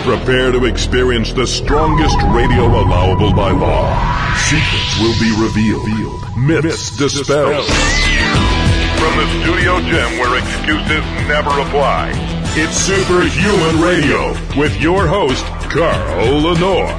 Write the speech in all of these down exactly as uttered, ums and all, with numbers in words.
Prepare to experience the strongest radio allowable by law. Secrets will be revealed. Myths dispelled. From the studio gym where excuses never apply, it's Superhuman Radio with your host, Carl Lenore.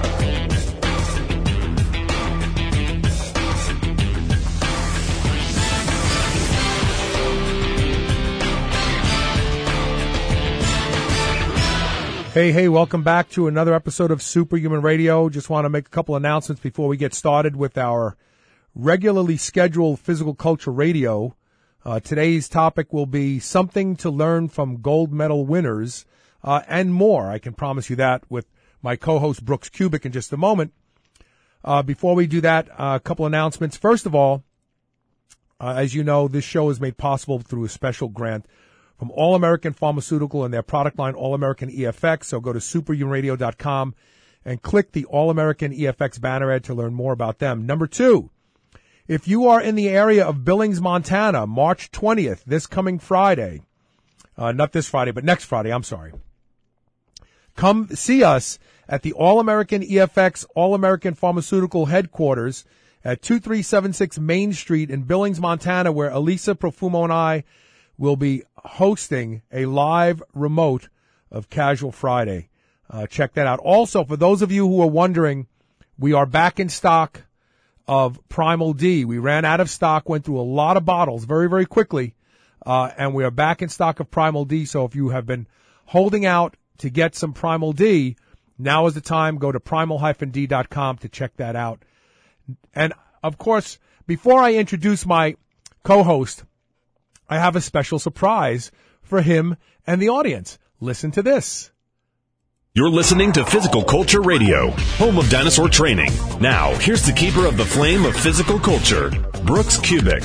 Hey, hey, welcome back to another episode of Superhuman Radio. Just want to make a couple announcements before we get started with our regularly scheduled physical culture radio. Uh, today's topic will be something to learn from gold medal winners uh, and more. I can promise you that with my co-host Brooks Kubik in just a moment. Uh, before we do that, uh, a couple announcements. First of all, uh, as you know, this show is made possible through a special grant from All American Pharmaceutical and their product line, All American E F X. So go to superhuman radio dot com and click the All American E F X banner ad to learn more about them. Number two, if you are in the area of Billings, Montana, March twentieth, this coming Friday, uh, not this Friday, but next Friday, I'm sorry, come see us at the All American E F X All American Pharmaceutical headquarters at two three seven six Main Street in Billings, Montana, where Elisa Profumo and I will be hosting a live remote of Casual Friday. Uh, check that out. Also, for those of you who are wondering, we are back in stock of Primal D. We ran out of stock, went through a lot of bottles very, very quickly, uh, and we are back in stock of Primal D. So if you have been holding out to get some Primal D, now is the time. Go to primal dash d dot com to check that out. And, of course, before I introduce my co-host, I have a special surprise for him and the audience. Listen to this. You're listening to Physical Culture Radio, home of dinosaur training. Now, here's the keeper of the flame of physical culture, Brooks Kubik.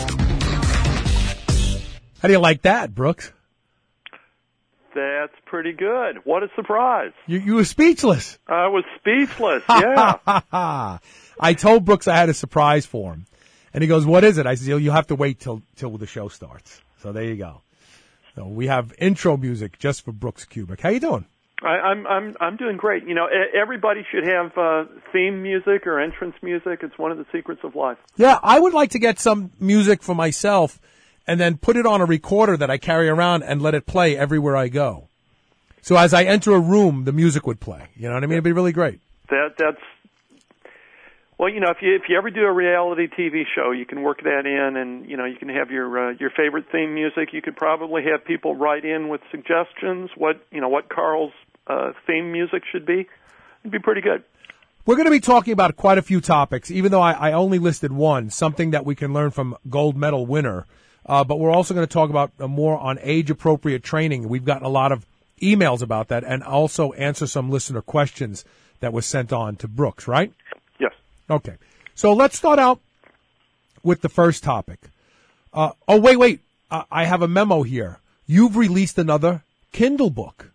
How do you like that, Brooks? That's pretty good. What a surprise. You, you were speechless. I was speechless, yeah. I told Brooks I had a surprise for him. And he goes, what is it? I said, you'll have to wait till till the show starts. So there you go. So we have intro music just for Brooks Kubik. How you doing? I, I'm I'm I'm doing great. You know, everybody should have uh, theme music or entrance music. It's one of the secrets of life. Yeah, I would like to get some music for myself and then put it on a recorder that I carry around and let it play everywhere I go. So as I enter a room, the music would play. You know what I mean? It'd be really great. That that's. Well, you know, if you if you ever do a reality T V show, you can work that in, and you know, you can have your uh, your favorite theme music. You could probably have people write in with suggestions what you know what Carl's uh, theme music should be. It'd be pretty good. We're going to be talking about quite a few topics, even though I, I only listed one, something that we can learn from gold medal winner. Uh, but we're also going to talk about uh, more on age appropriate training. We've gotten a lot of emails about that, and also answer some listener questions that was sent on to Brooks. Right? Okay, so let's start out with the first topic. Uh, oh, wait, wait. Uh, I have a memo here. You've released another Kindle book.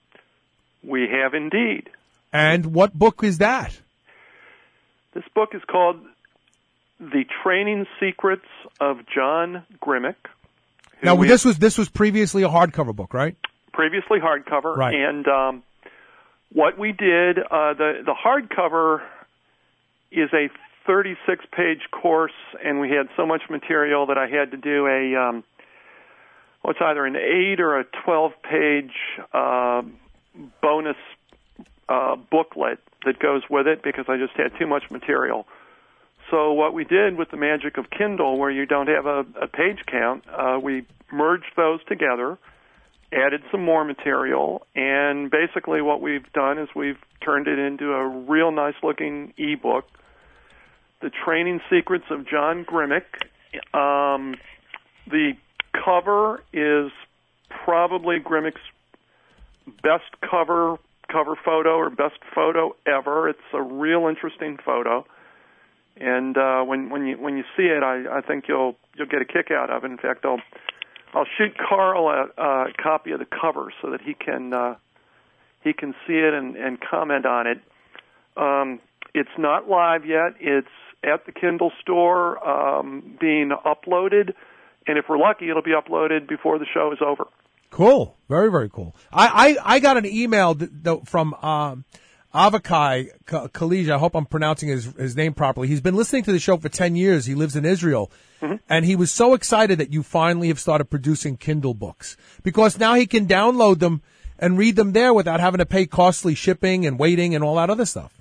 We have indeed. And what book is that? This book is called The Training Secrets of John Grimek. Now, this was this was previously a hardcover book, right? Previously hardcover. Right. And um, what we did, uh, the, the hardcover is a thirty-six page course, and we had so much material that I had to do a, um, well, it's either an eight or a twelve page uh, bonus uh, booklet that goes with it because I just had too much material. So what we did with the magic of Kindle, where you don't have a, a page count, uh, we merged those together, added some more material, and basically what we've done is we've turned it into a real nice-looking e-book, The Training Secrets of John Grimek. Um, the cover is probably Grimek's best cover cover photo or best photo ever. It's a real interesting photo, and uh, when when you when you see it, I, I think you'll you'll get a kick out of it. In fact, I'll I'll shoot Carl a, a copy of the cover so that he can uh, he can see it and, and comment on it. Um, it's not live yet. It's at the Kindle store um, being uploaded, and if we're lucky, it'll be uploaded before the show is over. Cool. Very, very cool. I, I, I got an email th- th- from um, Avakai Khalija. I hope I'm pronouncing his, his name properly. He's been listening to the show for ten years. He lives in Israel. Mm-hmm. And he was so excited that you finally have started producing Kindle books, because now he can download them and read them there without having to pay costly shipping and waiting and all that other stuff.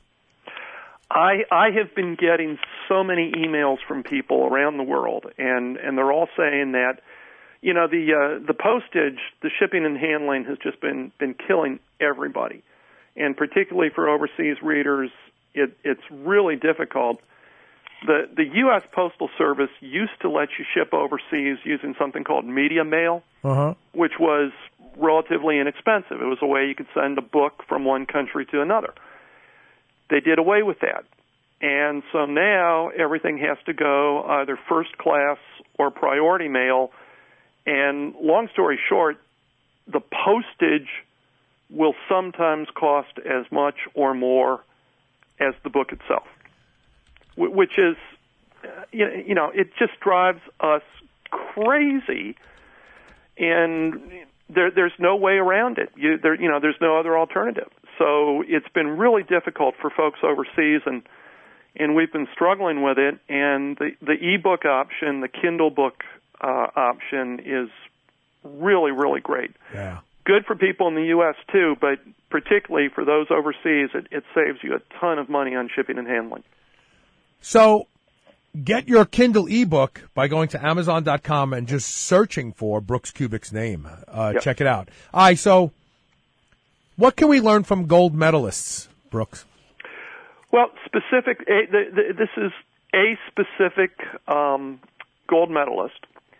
I, I have been getting so many emails from people around the world, and, and they're all saying that, you know, the uh, the postage, the shipping and handling has just been, been killing everybody. And particularly for overseas readers, it, it's really difficult. The the U S Postal Service used to let you ship overseas using something called media mail, uh-huh. which was relatively inexpensive. It was a way you could send a book from one country to another. They did away with that. And so now everything has to go either first class or priority mail. And long story short, the postage will sometimes cost as much or more as the book itself, which is, you know, it just drives us crazy. And there, there's no way around it. You, there, you know, there's no other alternative. So it's been really difficult for folks overseas, and and we've been struggling with it. And the the ebook option, the Kindle book uh, option, is really, really great. Yeah. Good for people in the U S too, but particularly for those overseas, it, it saves you a ton of money on shipping and handling. So get your Kindle ebook by going to Amazon dot com and just searching for Brooks Kubik's name. Uh, yep. Check it out. All right, so what can we learn from gold medalists, Brooks? Well, specific. A, the, the, this is a specific um, gold medalist,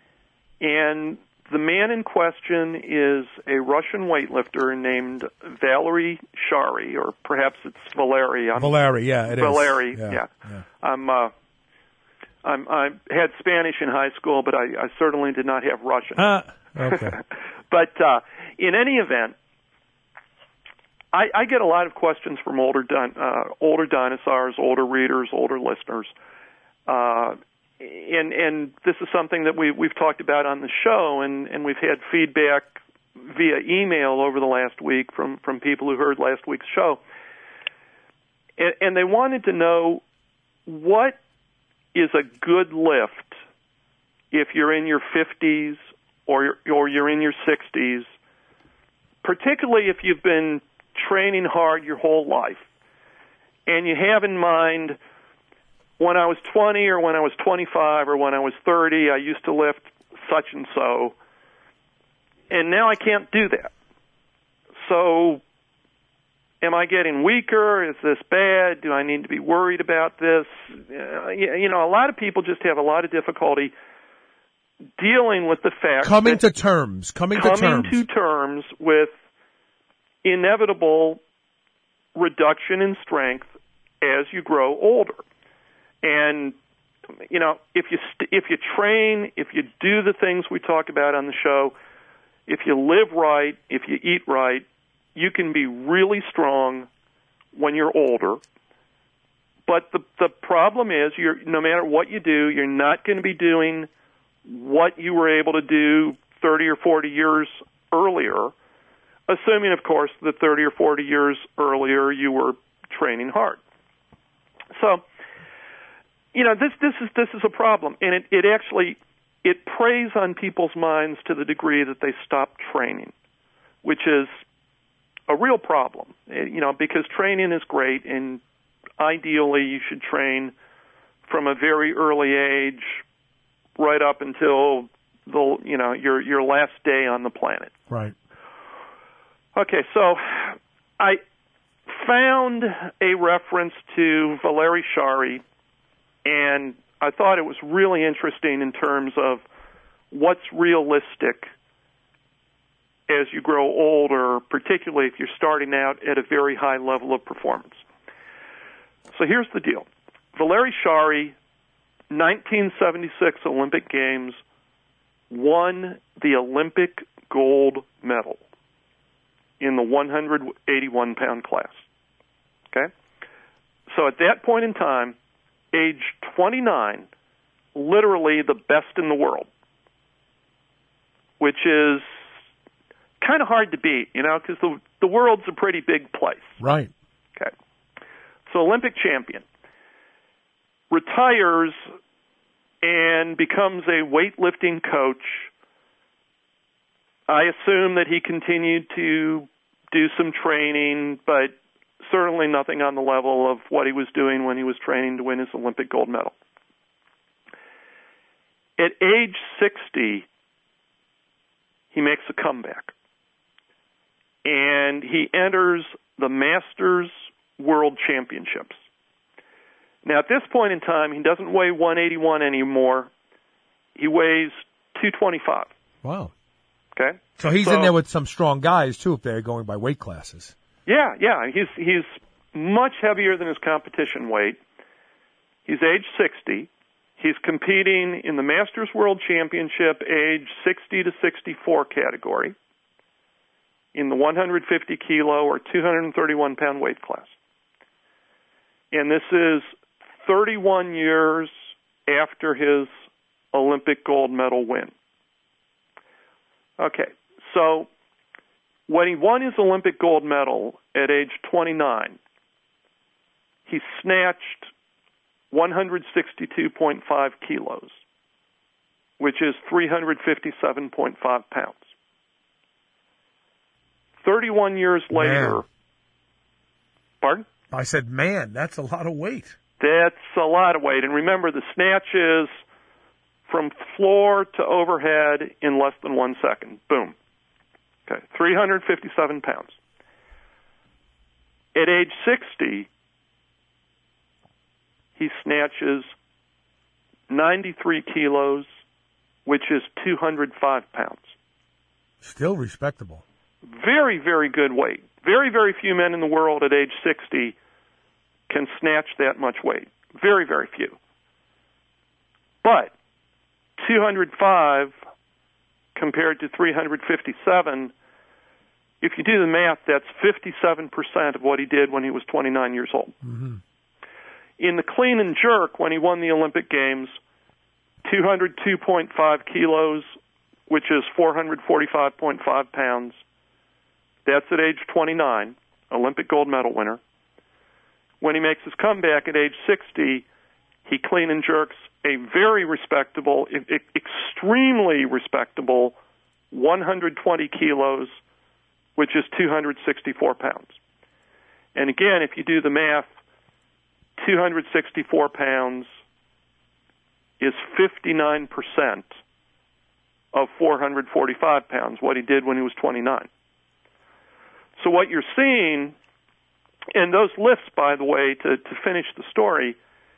and the man in question is a Russian weightlifter named Valery Shary, or perhaps it's Valery. I'm, Valery, yeah, it Valery, is. yeah. yeah. yeah. I'm. Uh, I'm. I had Spanish in high school, but I, I certainly did not have Russian. Uh, okay. But uh, in any event, I, I get a lot of questions from older din- uh, older dinosaurs, older readers, older listeners, uh, and and this is something that we we've talked about on the show, and, and we've had feedback via email over the last week from, from people who heard last week's show, and, and they wanted to know what is a good lift if you're in your fifties or or you're in your sixties, particularly if you've been training hard your whole life, and you have in mind, when I was twenty or when I was twenty-five or when I was thirty, I used to lift such and so, and now I can't do that. So am I getting weaker? Is this bad? Do I need to be worried about this? Uh, you know, a lot of people just have a lot of difficulty dealing with the fact coming that to terms, coming, coming to terms, to terms with inevitable reduction in strength as you grow older. And, you know, if you st- if you train, if you do the things we talk about on the show, if you live right, if you eat right, you can be really strong when you're older. But the the problem is, you're no matter what you do, you're not going to be doing what you were able to do thirty or forty years earlier, assuming, of course, that thirty or forty years earlier you were training hard. So, you know, this this is this is a problem, and it, it actually it preys on people's minds to the degree that they stop training, which is a real problem. You know, because training is great, and ideally you should train from a very early age, right up until the you know your your last day on the planet. Right. Okay, so I found a reference to Valery Shary, and I thought it was really interesting in terms of what's realistic as you grow older, particularly if you're starting out at a very high level of performance. So here's the deal. Valery Shary, nineteen seventy-six Olympic Games, won the Olympic gold medal in the one hundred eighty-one pound class. Okay? So at that point in time, age twenty-nine, literally the best in the world, which is kind of hard to beat, you know, because the the world's a pretty big place. Right. Okay. So Olympic champion retires and becomes a weightlifting coach. I assume that he continued to do some training, but certainly nothing on the level of what he was doing when he was training to win his Olympic gold medal. At age sixty, he makes a comeback, and he enters the Masters World Championships. Now, at this point in time, he doesn't weigh one eighty-one anymore. He weighs two twenty-five. Wow. Okay? So he's so, in there with some strong guys, too, if they're going by weight classes. Yeah, yeah. He's he's much heavier than his competition weight. He's age sixty. He's competing in the Masters World Championship age sixty to sixty-four category in the one hundred fifty kilo or two hundred thirty-one pound weight class. And this is thirty-one years after his Olympic gold medal win. Okay, so when he won his Olympic gold medal at age twenty-nine, he snatched one hundred sixty-two point five kilos, which is three hundred fifty-seven point five pounds. thirty-one years later, Man. Pardon? I said, man, that's a lot of weight. That's a lot of weight. And remember, the snatch is from floor to overhead in less than one second. Boom. Okay, three hundred fifty-seven pounds. At age sixty, he snatches ninety-three kilos, which is two hundred five pounds. Still respectable. Very, very good weight. Very, very few men in the world at age sixty can snatch that much weight. Very, very few. But two hundred five compared to three hundred fifty-seven, if you do the math, that's fifty-seven percent of what he did when he was twenty-nine years old. Mm-hmm. In the clean and jerk, when he won the Olympic Games, two hundred two point five kilos, which is four hundred forty-five point five pounds. That's at age twenty-nine, Olympic gold medal winner. When he makes his comeback at age sixty, he clean and jerks a very respectable, e- extremely respectable one hundred twenty kilos, which is two hundred sixty-four pounds. And again, if you do the math, two hundred sixty-four pounds is fifty-nine percent of four hundred forty-five pounds, what he did when he was twenty-nine. So what you're seeing, and those lifts, by the way, to, to finish the story,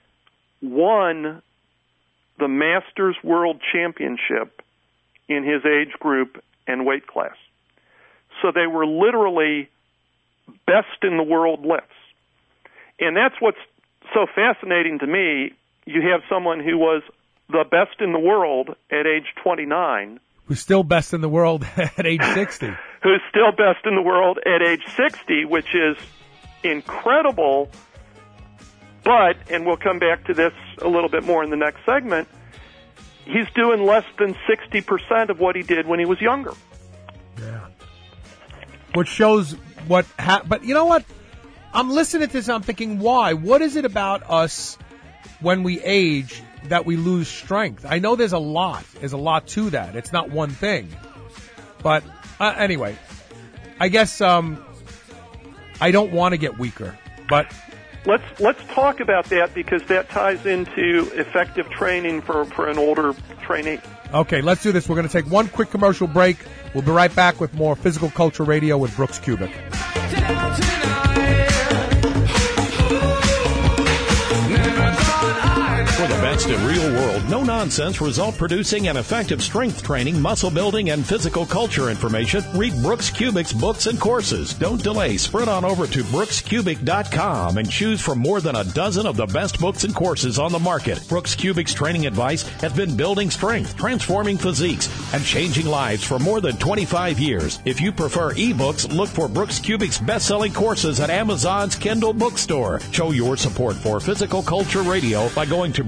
won the Masters World Championship in his age group and weight class. So they were literally best in the world lifts. And that's what's so fascinating to me. You have someone who was the best in the world at age twenty-nine. Who's still best in the world at age sixty. Who's still best in the world at age sixty, which is incredible. But, and we'll come back to this a little bit more in the next segment, he's doing less than sixty percent of what he did when he was younger. Yeah. Which shows what ha- but you know what? I'm listening to this and I'm thinking, why? What is it about us when we age that we lose strength? I know there's a lot. There's a lot to that. It's not one thing. But uh, anyway, I guess um, I don't want to get weaker. But let's let's talk about that, because that ties into effective training for, for an older trainee. Okay, let's do this. We're going to take one quick commercial break. We'll be right back with more Physical Culture Radio with Brooks Kubik. For the best in real world, no nonsense, result producing and effective strength training, muscle building, and physical culture information, read Brooks Kubik's books and courses. Don't delay. Sprint on over to brooks kubik dot com and choose from more than a dozen of the best books and courses on the market. Brooks Kubik's training advice has been building strength, transforming physiques, and changing lives for more than twenty-five years. If you prefer ebooks, look for Brooks Kubik's best-selling courses at Amazon's Kindle bookstore. Show your support for Physical Culture Radio by going to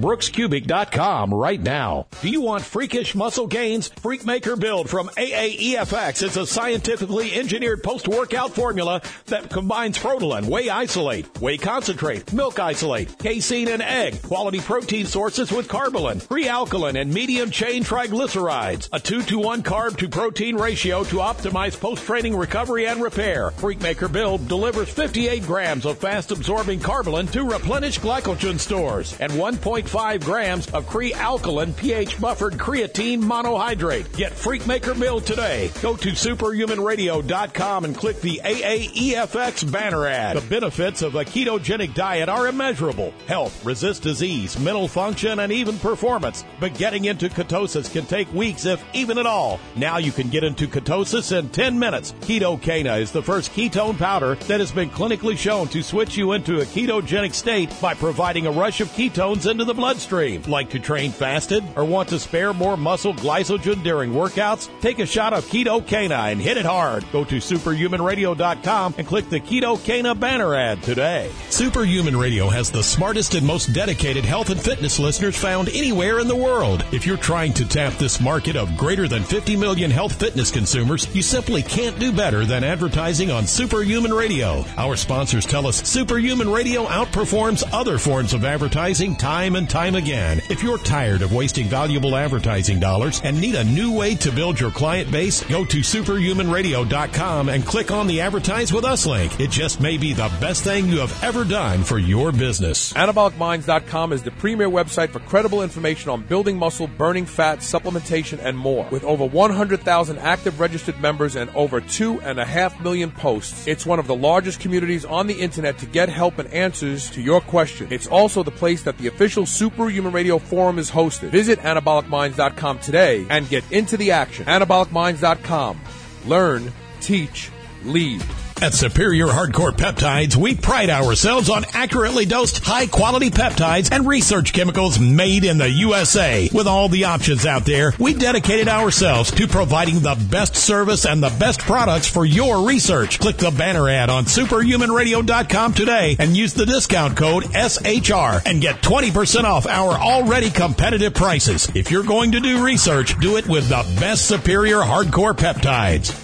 brooks cubic dot com right now. Do you want freakish muscle gains? Freakmaker Build from A A E F X is a scientifically engineered post-workout formula that combines Frotalin, Whey Isolate, Whey Concentrate, Milk Isolate, casein, and egg, quality protein sources with Carbolin, pre-alkaline, and medium-chain triglycerides, a two to one carb-to-protein ratio to optimize post-training recovery and repair. Freakmaker Build delivers fifty-eight grams of fast-absorbing Carbolin to replenish glycogen stores and one point five grams of pre-alkaline pH-buffered creatine monohydrate. Get Freakmaker Build today. Go to superhuman radio dot com and click the A A E F X banner ad. The benefits of a ketogenic diet are immeasurable. Health, resist disease, mental function, and even performance. But getting into ketosis can take weeks, if even at all. Now you can get into ketosis in ten minutes. Ketocana is the first ketone powder that has been clinically shown to switch you into a ketogenic state by providing a rush of ketones into the bloodstream. Like to train fasted or want to spare more muscle glycogen during workouts? Take a shot of Ketocana and hit it hard. Go to superhuman radio dot com and click the Ketocana banner ad today. Superhuman Radio has the smartest and most dedicated health and fitness listeners found anywhere in the world. If you're trying to tap this market of greater than fifty million health fitness consumers, you simply can't do better than advertising on Superhuman Radio. Our sponsors tell us Superhuman Radio outperforms other forms of advertising time and time again. If you're tired of wasting valuable advertising dollars and need a new way to build your client base, go to superhuman radio dot com and click on the Advertise With Us link. It just may be the best thing you have ever done for your business. anabolic minds dot com is the premier website for credible information on building muscle, burning fat, supplementation, and more. With over one hundred thousand active registered members and over two and a half million posts, it's one of the largest communities on the internet to get help and answers to your questions. It's also the place that the official Superhuman Radio forum is hosted. Visit anabolic minds dot com today and get into the action. anabolic minds dot com. Learn, teach, lead. At Superior Hardcore Peptides, we pride ourselves on accurately dosed, high-quality peptides and research chemicals made in the U S A. With all the options out there, we dedicated ourselves to providing the best service and the best products for your research. Click the banner ad on superhuman radio dot com today and use the discount code S H R and get twenty percent off our already competitive prices. If you're going to do research, do it with the best Superior Hardcore Peptides.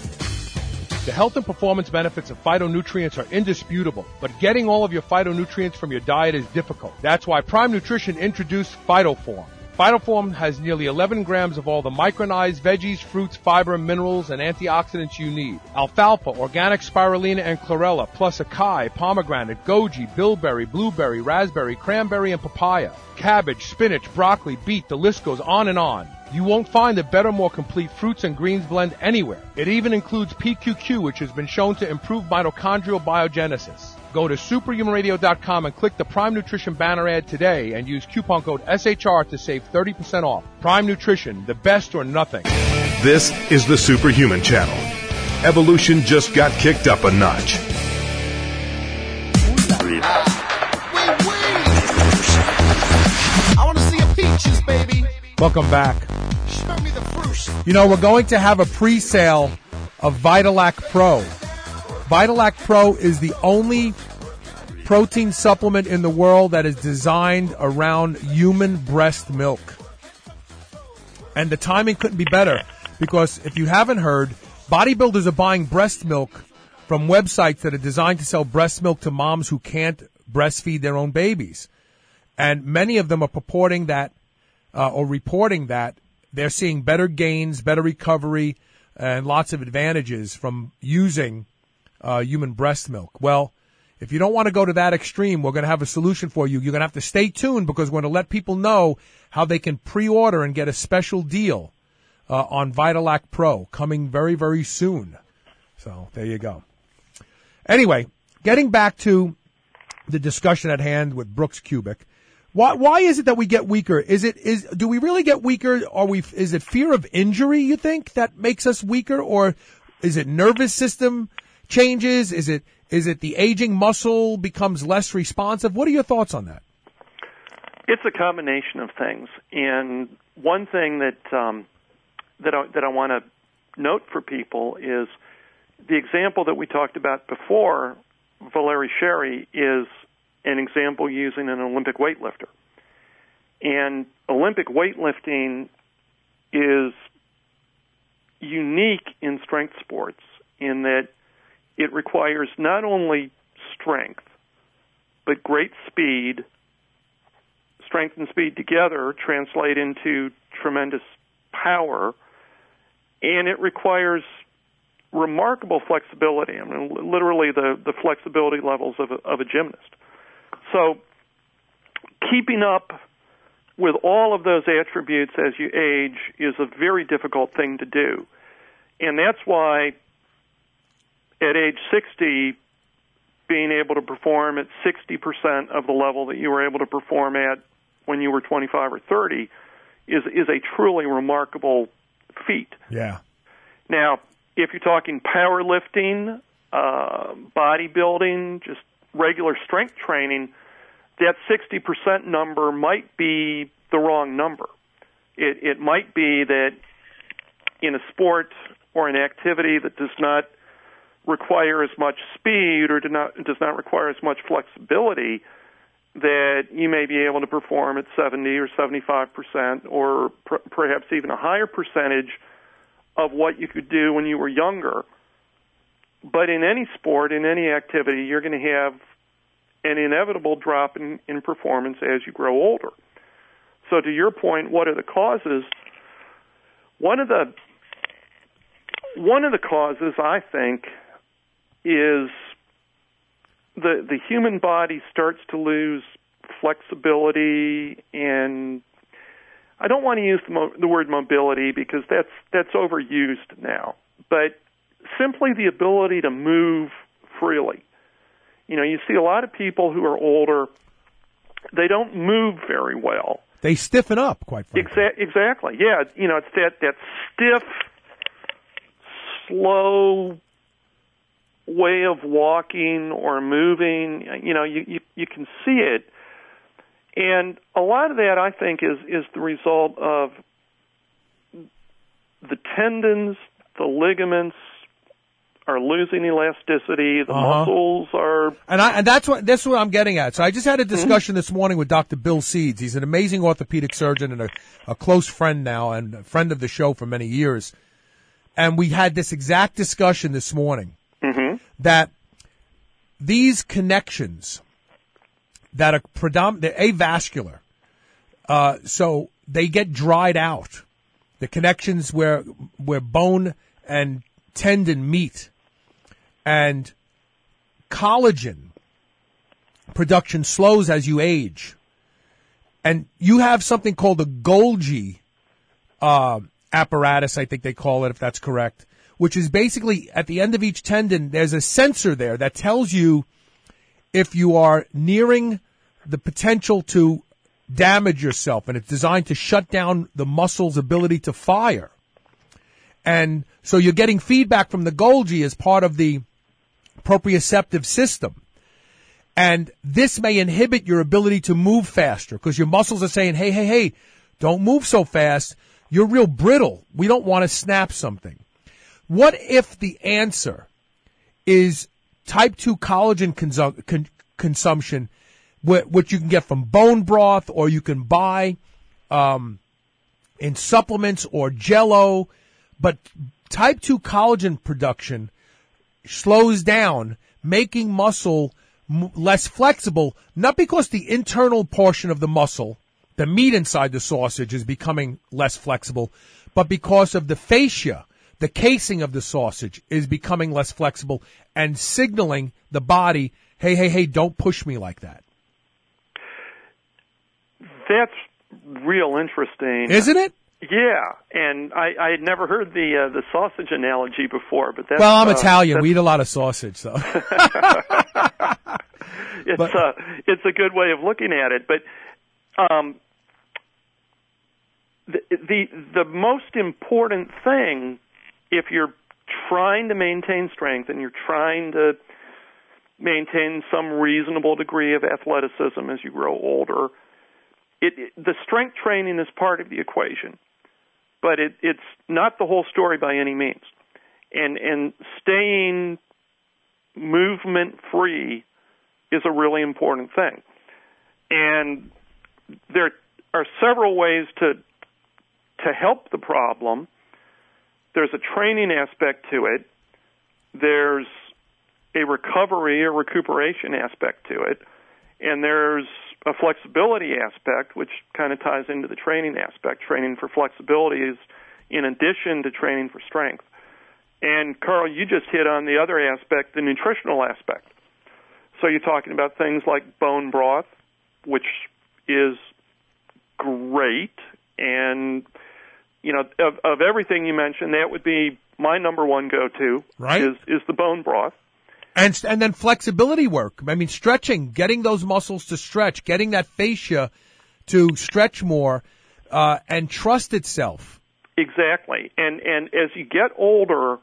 The health and performance benefits of phytonutrients are indisputable, but getting all of your phytonutrients from your diet is difficult. That's why Prime Nutrition introduced PhytoForm. PhytoForm has nearly eleven grams of all the micronized veggies, fruits, fiber, minerals, and antioxidants you need. Alfalfa, organic spirulina, and chlorella, plus acai, pomegranate, goji, bilberry, blueberry, raspberry, cranberry, and papaya. Cabbage, spinach, broccoli, beet, the list goes on and on. You won't find a better, more complete fruits and greens blend anywhere. It even includes P Q Q, which has been shown to improve mitochondrial biogenesis. Go to superhuman radio dot com and click the Prime Nutrition banner ad today and use coupon code S H R to save thirty percent off. Prime Nutrition, the best or nothing. This is the Superhuman Channel. Evolution just got kicked up a notch. I want to see a peaches, baby. Welcome back. Show me the fruit. You know, we're going to have a pre-sale of Vitalac Pro. Vitalac Pro is the only protein supplement in the world that is designed around human breast milk. And the timing couldn't be better, because if you haven't heard, bodybuilders are buying breast milk from websites that are designed to sell breast milk to moms who can't breastfeed their own babies. And many of them are purporting that, uh, or reporting that, they're seeing better gains, better recovery, and lots of advantages from using uh, human breast milk. Well, if you don't want to go to that extreme, we're going to have a solution for you. You're going to have to stay tuned, because we're going to let people know how they can pre-order and get a special deal uh, on Vitalac Pro coming very, very soon. So there you go. Anyway, getting back to the discussion at hand with Brooks Cubic. Why, why is it that we get weaker? Is it, is, do we really get weaker? Or we, is it fear of injury, you think, that makes us weaker? Or is it nervous system changes? Is it, is it the aging muscle becomes less responsive? What are your thoughts on that? It's a combination of things. And one thing that, um, that I, that I want to note for people is the example that we talked about before, Valerie Sherry, is an example using an Olympic weightlifter. And Olympic weightlifting is unique in strength sports in that it requires not only strength, but great speed. Strength and speed together translate into tremendous power, and it requires remarkable flexibility. I mean, literally the, the flexibility levels of a, of a gymnast. So keeping up with all of those attributes as you age is a very difficult thing to do. And that's why at age sixty, being able to perform at sixty percent of the level that you were able to perform at when you were twenty-five or thirty is is a truly remarkable feat. Yeah. Now, if you're talking powerlifting, uh, bodybuilding, just regular strength training, that sixty percent number might be the wrong number. It, it might be that in a sport or an activity that does not require as much speed or do not, does not require as much flexibility, that you may be able to perform at seventy or seventy-five percent or pr- perhaps even a higher percentage of what you could do when you were younger. But in any sport, in any activity, you're going to have an inevitable drop in, in performance as you grow older. So to your point, what are the causes? One of the one of the causes, I think, is the the human body starts to lose flexibility, and I don't want to use the, mo- the word mobility because that's that's overused now, but simply the ability to move freely. You know, you see a lot of people who are older, they don't move very well. They stiffen up, quite frankly. Exa- exactly, yeah. You know, it's that, that stiff, slow way of walking or moving. You know, you, you, you can see it. And a lot of that, I think, is, is the result of the tendons, the ligaments are losing elasticity, the Uh-huh. muscles are... And I, and that's what, that's what I'm getting at. So I just had a discussion mm-hmm. this morning with Doctor Bill Seeds. He's an amazing orthopedic surgeon and a, a close friend now and a friend of the show for many years. And we had this exact discussion this morning mm-hmm. that these connections that are predominant, they're avascular, uh, so they get dried out. The connections where where bone and tendon meet, and collagen production slows as you age. And you have something called the Golgi uh, apparatus, I think they call it, if that's correct, which is basically at the end of each tendon, there's a sensor there that tells you if you are nearing the potential to damage yourself, and it's designed to shut down the muscle's ability to fire. And so you're getting feedback from the Golgi as part of the proprioceptive system. And this may inhibit your ability to move faster because your muscles are saying, hey, hey, hey, don't move so fast. You're real brittle. We don't want to snap something. What if the answer is type two collagen consu- con- consumption, wh- which you can get from bone broth or you can buy um, in supplements or Jell-O, but type two collagen production slows down, making muscle m- less flexible, not because the internal portion of the muscle, the meat inside the sausage, is becoming less flexible, but because of the fascia, the casing of the sausage, is becoming less flexible and signaling the body, hey, hey, hey, don't push me like that. That's real interesting. Isn't it? Yeah, and I, I had never heard the uh, the sausage analogy before, but that's... Well, I'm uh, Italian. We eat a lot of sausage, so... it's, but, uh, it's a good way of looking at it, but um, the, the the most important thing, if you're trying to maintain strength and you're trying to maintain some reasonable degree of athleticism as you grow older, it, it, the strength training is part of the equation, but it, it's not the whole story by any means. And and staying movement free is a really important thing. And there are several ways to to help the problem. There's a training aspect to it. There's a recovery or recuperation aspect to it. And there's a flexibility aspect, which kind of ties into the training aspect. Training for flexibility is in addition to training for strength. And, Carl, you just hit on the other aspect, the nutritional aspect. So you're talking about things like bone broth, which is great. And, you know, of, of everything you mentioned, that would be my number one go-to, right. is, is the bone broth. And and then flexibility work. I mean, stretching, getting those muscles to stretch, getting that fascia to stretch more uh, and trust itself. Exactly. And and as you get older,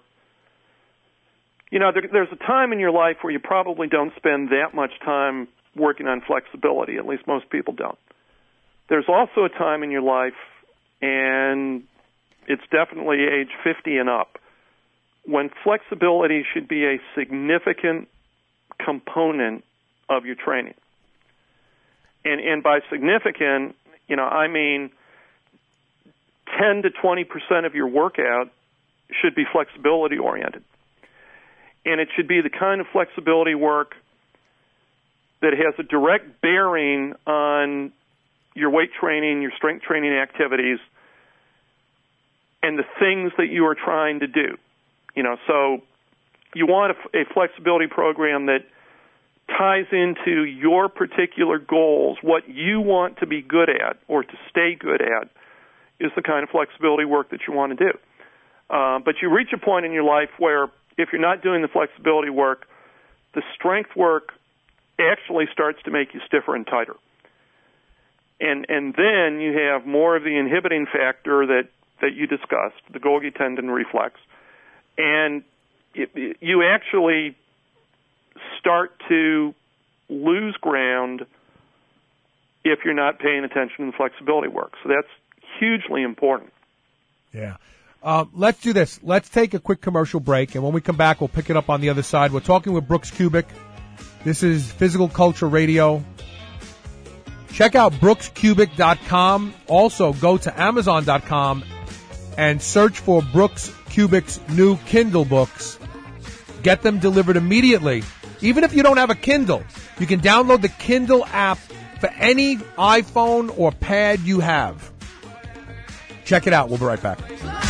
you know, there, there's a time in your life where you probably don't spend that much time working on flexibility. At least most people don't. There's also a time in your life, and it's definitely age fifty and up, when flexibility should be a significant component of your training. And and by significant, you know, I mean ten to twenty percent of your workout should be flexibility oriented. And it should be the kind of flexibility work that has a direct bearing on your weight training, your strength training activities, and the things that you are trying to do. You know, so you want a, a flexibility program that ties into your particular goals, what you want to be good at or to stay good at is the kind of flexibility work that you want to do. Uh, but you reach a point in your life where if you're not doing the flexibility work, the strength work actually starts to make you stiffer and tighter. And and then you have more of the inhibiting factor that, that you discussed, the Golgi tendon reflex. And it, you actually start to lose ground if you're not paying attention to the flexibility work. So that's hugely important. Yeah. Uh, let's do this. Let's take a quick commercial break, and when we come back, we'll pick it up on the other side. We're talking with Brooks Kubik. This is Physical Culture Radio. Check out brooks kubik dot com. Also, go to amazon dot com and search for Brooks Kubik's new Kindle books. Get them delivered immediately. Even if you don't have a Kindle, you can download the Kindle app for any iPhone or pad you have. Check it out. We'll be right back.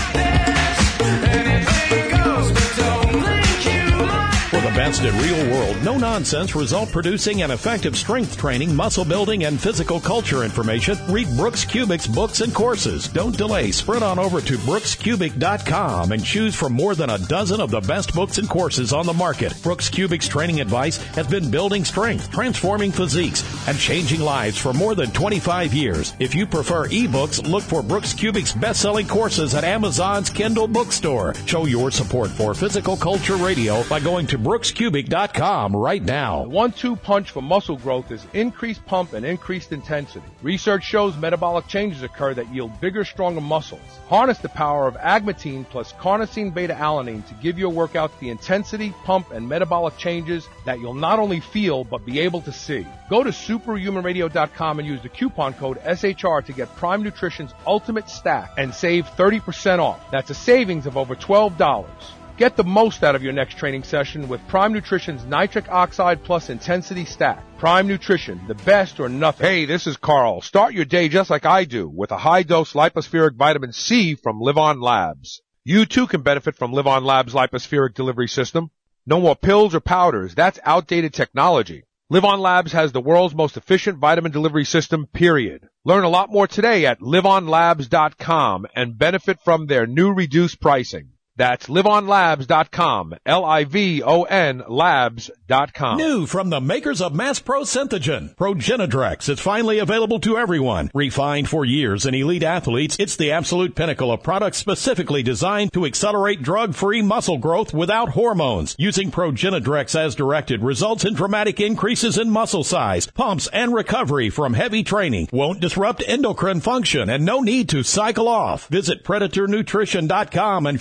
For the best in real world, no nonsense, result producing and effective strength training, muscle building, and physical culture information, read Brooks Kubik's books and courses. Don't delay. Sprint on over to brooks kubik dot com and choose from more than a dozen of the best books and courses on the market. Brooks Kubik's training advice has been building strength, transforming physiques, and changing lives for more than twenty-five years. If you prefer ebooks, look for Brooks Kubik's best-selling courses at Amazon's Kindle bookstore. Show your support for Physical Culture Radio by going to brooks kubik dot com right now. The one two punch for muscle growth is increased pump and increased intensity. Research shows metabolic changes occur that yield bigger, stronger muscles. Harness the power of agmatine plus carnosine beta-alanine to give your workouts the intensity, pump, and metabolic changes that you'll not only feel but be able to see. Go to superhuman radio dot com and use the coupon code S H R to get Prime Nutrition's Ultimate Stack and save thirty percent off. That's a savings of over twelve dollars. Get the most out of your next training session with Prime Nutrition's Nitric Oxide Plus Intensity Stack. Prime Nutrition, the best or nothing. Hey, this is Carl. Start your day just like I do with a high-dose lipospheric vitamin C from Live On Labs. You too can benefit from Live On Labs' lipospheric delivery system. No more pills or powders. That's outdated technology. Live On Labs has the world's most efficient vitamin delivery system, period. Learn a lot more today at live on labs dot com and benefit from their new reduced pricing. That's live on labs dot com, L I V O N labs dot com. New from the makers of Mass Pro Synthogen, Progenadrex is finally available to everyone. Refined for years in elite athletes, it's the absolute pinnacle of products specifically designed to accelerate drug-free muscle growth without hormones. Using Progenadrex as directed results in dramatic increases in muscle size, pumps, and recovery from heavy training. Won't disrupt endocrine function and no need to cycle off. Visit predator nutrition dot com and Fusion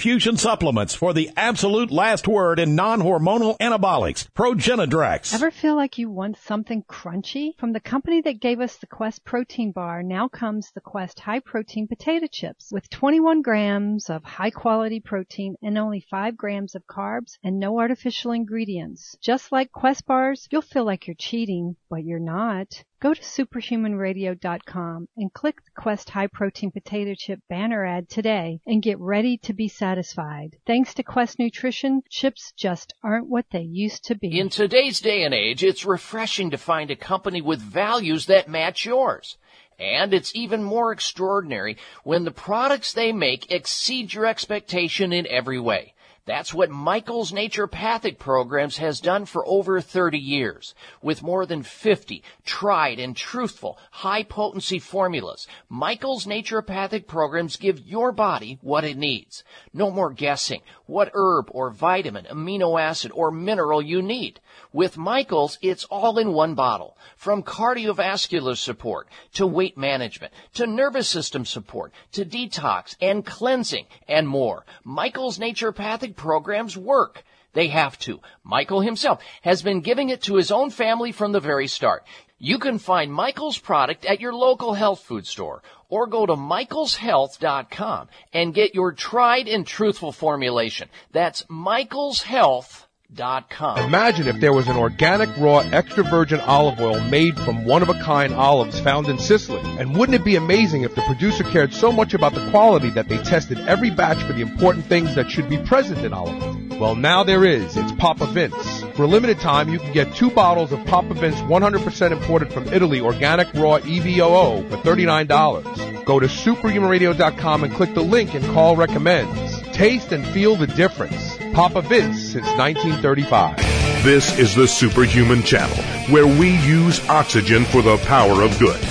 supplements for the absolute last word in non-hormonal anabolics, Progenadrex. Ever feel like you want something crunchy? From the company that gave us the Quest protein bar, now comes the Quest high protein potato chips with twenty-one grams of high quality protein and only five grams of carbs and no artificial ingredients. Just like Quest bars, you'll feel like you're cheating, but you're not. Go to superhuman radio dot com and click the Quest High Protein Potato Chip banner ad today and get ready to be satisfied. Thanks to Quest Nutrition, chips just aren't what they used to be. In today's day and age, it's refreshing to find a company with values that match yours. And it's even more extraordinary when the products they make exceed your expectation in every way. That's what Michael's Naturopathic Programs has done for over thirty years. With more than fifty tried and truthful high-potency formulas, Michael's Naturopathic Programs give your body what it needs. No more guessing what herb or vitamin, amino acid, or mineral you need. With Michael's, it's all in one bottle. From cardiovascular support to weight management to nervous system support to detox and cleansing and more. Michael's Naturopathic Programs work. They have to. Michael himself has been giving it to his own family from the very start. You can find Michael's product at your local health food store or go to michaels health dot com and get your tried and truthful formulation. That's michaels health dot com. Imagine if there was an organic, raw, extra virgin olive oil made from one-of-a-kind olives found in Sicily. And wouldn't it be amazing if the producer cared so much about the quality that they tested every batch for the important things that should be present in olive oil? Well, now there is. It's Papa Vince. For a limited time, you can get two bottles of Papa Vince one hundred percent imported from Italy organic raw E V O O for thirty-nine dollars. Go to superhuman radio dot com and click the link and call recommends. Taste and feel the difference. Papa Vince since nineteen thirty-five. This is the Superhuman Channel, where we use oxygen for the power of good.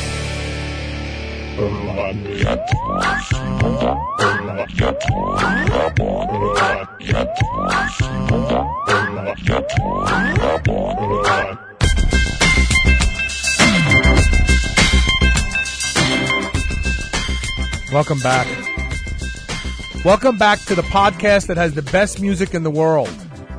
Welcome back. Welcome back to the podcast that has the best music in the world.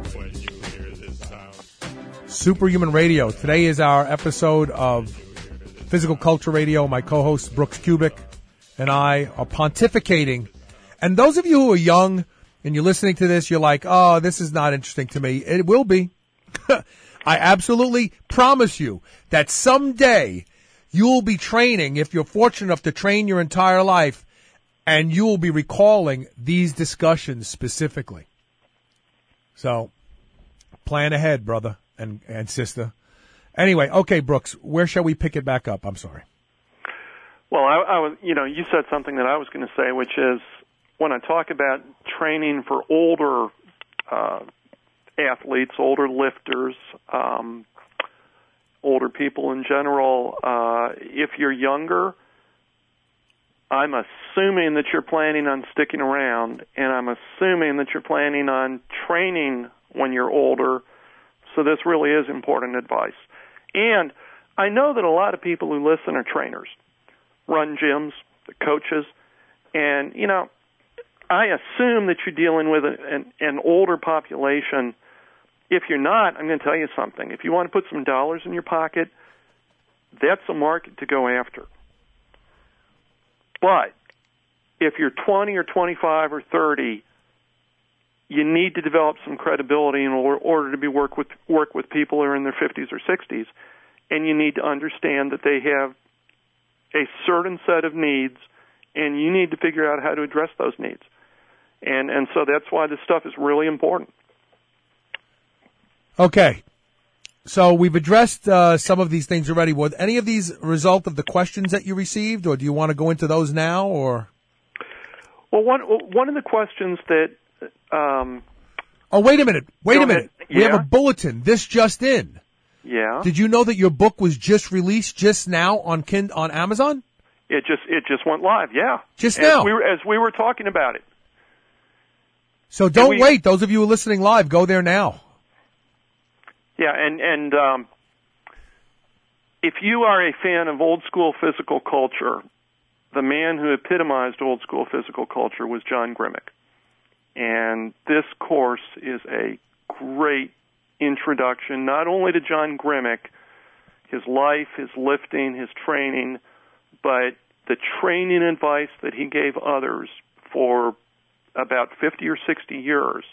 Superhuman Radio. Today is our episode of Physical Culture Radio. My co-host Brooks Kubik and I are pontificating. And those of you who are young and you're listening to this, you're like, oh, this is not interesting to me. It will be. I absolutely promise you that someday you will be training, if you're fortunate enough to train your entire life, and you will be recalling these discussions specifically. So, plan ahead, brother and, and sister. Anyway, okay, Brooks, where shall we pick it back up? I'm sorry. Well, I, I was, you know, you said something that I was going to say, which is when I talk about training for older uh, athletes, older lifters, um, older people in general, uh, if you're younger, I'm assuming that you're planning on sticking around, and I'm assuming that you're planning on training when you're older, so this really is important advice. And I know that a lot of people who listen are trainers, run gyms, coaches, and, you know, I assume that you're dealing with an, an older population. If you're not, I'm going to tell you something. If you want to put some dollars in your pocket, that's a market to go after. But if you're twenty or twenty-five or thirty, you need to develop some credibility in order to be work with work with people who are in their fifties or sixties, and you need to understand that they have a certain set of needs, and you need to figure out how to address those needs. And and so that's why this stuff is really important. Okay. So we've addressed uh, some of these things already. Were any of these a result of the questions that you received, or do you want to go into those now? Or well, one one of the questions that um, oh, wait a minute, wait a minute. Yeah? We have a bulletin. This just in. Yeah. Did you know that your book was just released just now on Kind on Amazon? It just it just went live. Yeah. Just as now. We were, as we were talking about it. So don't we, wait. Those of you who are listening live, go there now. Yeah, and, and um, if you are a fan of old school physical culture, the man who epitomized old school physical culture was John Grimmick. And this course is a great introduction, not only to John Grimmick, his life, his lifting, his training, but the training advice that he gave others for about fifty or sixty years.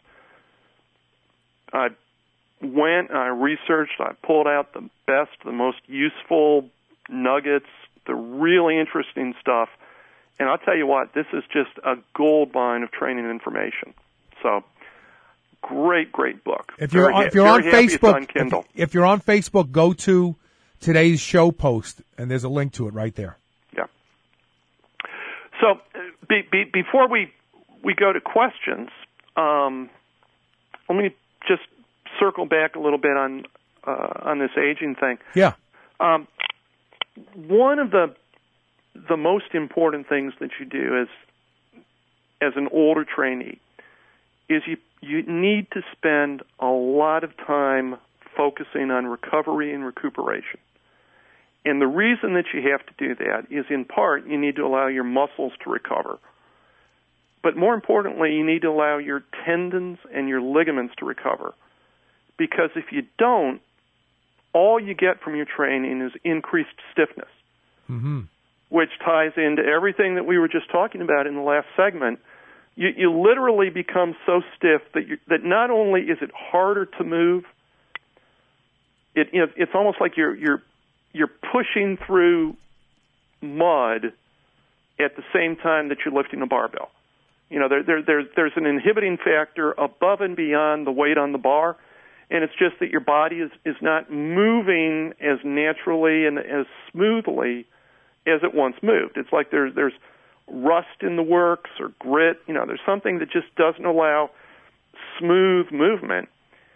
I went, I researched, I pulled out the best, the most useful nuggets, the really interesting stuff. And I'll tell you what, this is just a gold mine of training information. So, great, great book. If you're very, on, if you're on Facebook, it's on Kindle. If, if you're on Facebook, go to today's show post, and there's a link to it right there. Yeah. So, be, be, before we we go to questions, um, let me just circle back a little bit on uh, on this aging thing. Yeah. Um, one of the the most important things that you do as as an older trainee is you you need to spend a lot of time focusing on recovery and recuperation. And the reason that you have to do that is, in part, you need to allow your muscles to recover. But more importantly, you need to allow your tendons and your ligaments to recover. Because if you don't, all you get from your training is increased stiffness, mm-hmm. which ties into everything that we were just talking about in the last segment. You, you literally become so stiff that you, that not only is it harder to move, it, you know, it's almost like you're you're you're pushing through mud at the same time that you're lifting a barbell. You know, there, there, there's there's an inhibiting factor above and beyond the weight on the bar, and it's just that your body is, is not moving as naturally and as smoothly as it once moved. It's like there's there's rust in the works or grit. You know, there's something that just doesn't allow smooth movement.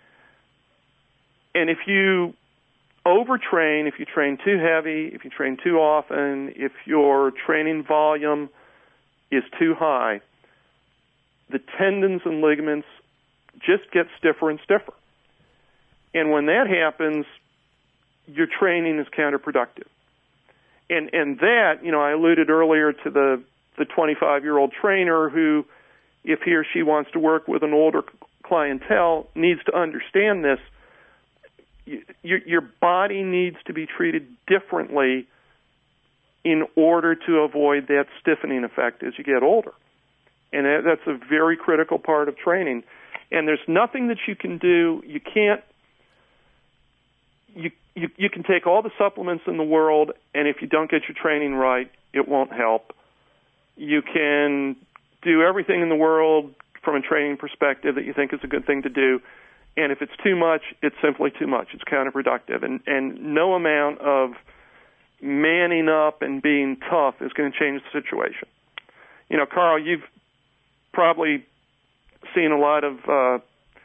And if you overtrain, if you train too heavy, if you train too often, if your training volume is too high, the tendons and ligaments just get stiffer and stiffer. And when that happens, your training is counterproductive. And and that, you know, I alluded earlier to the the twenty-five-year-old trainer who, if he or she wants to work with an older clientele, needs to understand this. Your, your body needs to be treated differently in order to avoid that stiffening effect as you get older. And that's a very critical part of training. And there's nothing that you can do. You can't, you, you, you can take all the supplements in the world, and if you don't get your training right, it won't help. You can do everything in the world from a training perspective that you think is a good thing to do. And if it's too much, it's simply too much. It's counterproductive. And, and no amount of manning up and being tough is going to change the situation. You know, Carl, you've probably seen a lot of, uh,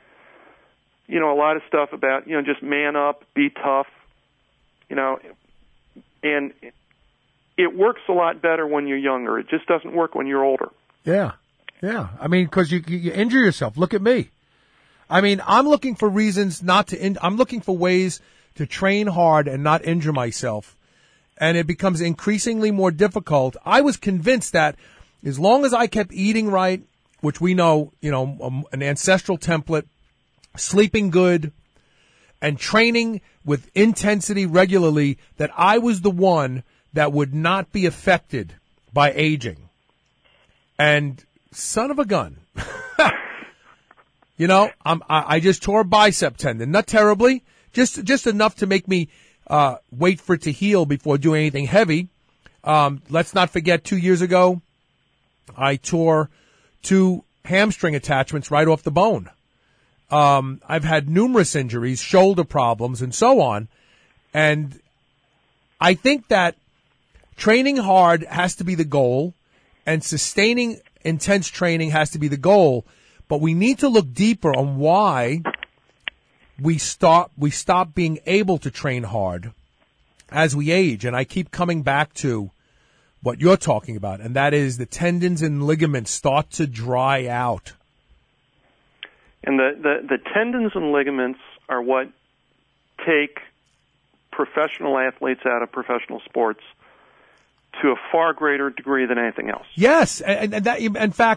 you know, a lot of stuff about, you know, just man up, be tough, you know, and it works a lot better when you're younger. It just doesn't work when you're older. Yeah, yeah. I mean, because you, you injure yourself. Look at me. I mean, I'm looking for reasons not to, in, I'm looking for ways to train hard and not injure myself. And it becomes increasingly more difficult. I was convinced that as long as I kept eating right, which we know, you know, um, an ancestral template, sleeping good, and training with intensity regularly, that I was the one that would not be affected by aging. And son of a gun. You know, I'm, I, I just tore a bicep tendon. Not terribly, just just enough to make me uh, wait for it to heal before doing anything heavy. Um, let's not forget, two years ago, I tore two hamstring attachments right off the bone. Um, I've had numerous injuries, shoulder problems, and so on. And I think that training hard has to be the goal, and sustaining intense training has to be the goal. But we need to look deeper on why we stop we stop being able to train hard as we age. And I keep coming back to what you're talking about, and that is the tendons and ligaments start to dry out. And the, the, the tendons and ligaments are what take professional athletes out of professional sports to a far greater degree than anything else. Yes, and, and that, in fact,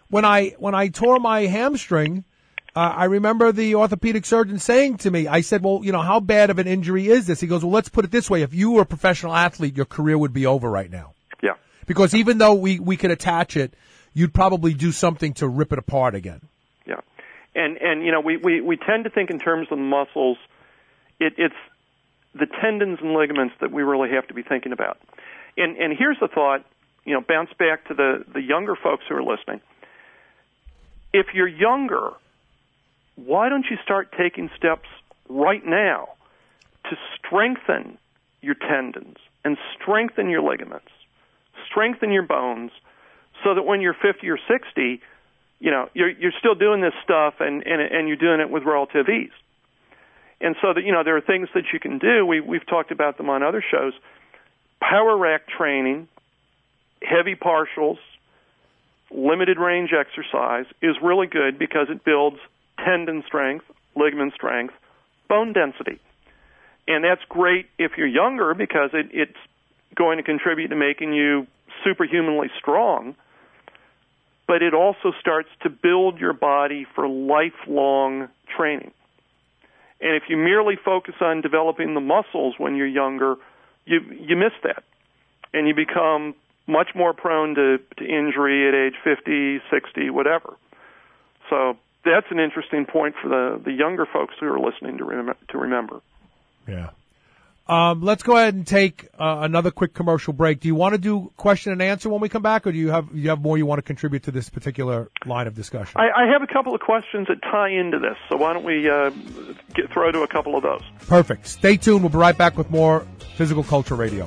when I when I tore my hamstring, uh, I remember the orthopedic surgeon saying to me, I said, well, you know, how bad of an injury is this? He goes, well, let's put it this way. If you were a professional athlete, your career would be over right now. Yeah. Because even though we, we could attach it, you'd probably do something to rip it apart again. Yeah. And, and you know, we, we, we tend to think in terms of the muscles. It, it's the tendons and ligaments that we really have to be thinking about. And, and here's the thought, you know, bounce back to the, the younger folks who are listening. If you're younger, why don't you start taking steps right now to strengthen your tendons and strengthen your ligaments, strengthen your bones, so that when you're fifty or sixty, you know, you're, you're still doing this stuff and, and, and you're doing it with relative ease. And so that, you know, there are things that you can do. We, we've talked about them on other shows. Power rack training, heavy partials, limited range exercise is really good because it builds tendon strength, ligament strength, bone density. And that's great if you're younger because it, it's going to contribute to making you superhumanly strong. But it also starts to build your body for lifelong training. And if you merely focus on developing the muscles when you're younger, you you miss that. And you become much more prone to, to injury at age fifty, sixty, whatever. So that's an interesting point for the, the younger folks who are listening to, rem- to remember. Yeah. Um, let's go ahead and take uh, another quick commercial break. Do you want to do question and answer when we come back, or do you have you have more you want to contribute to this particular line of discussion? I, I have a couple of questions that tie into this, so why don't we uh, get throw to a couple of those? Perfect. Stay tuned. We'll be right back with more Physical Culture Radio.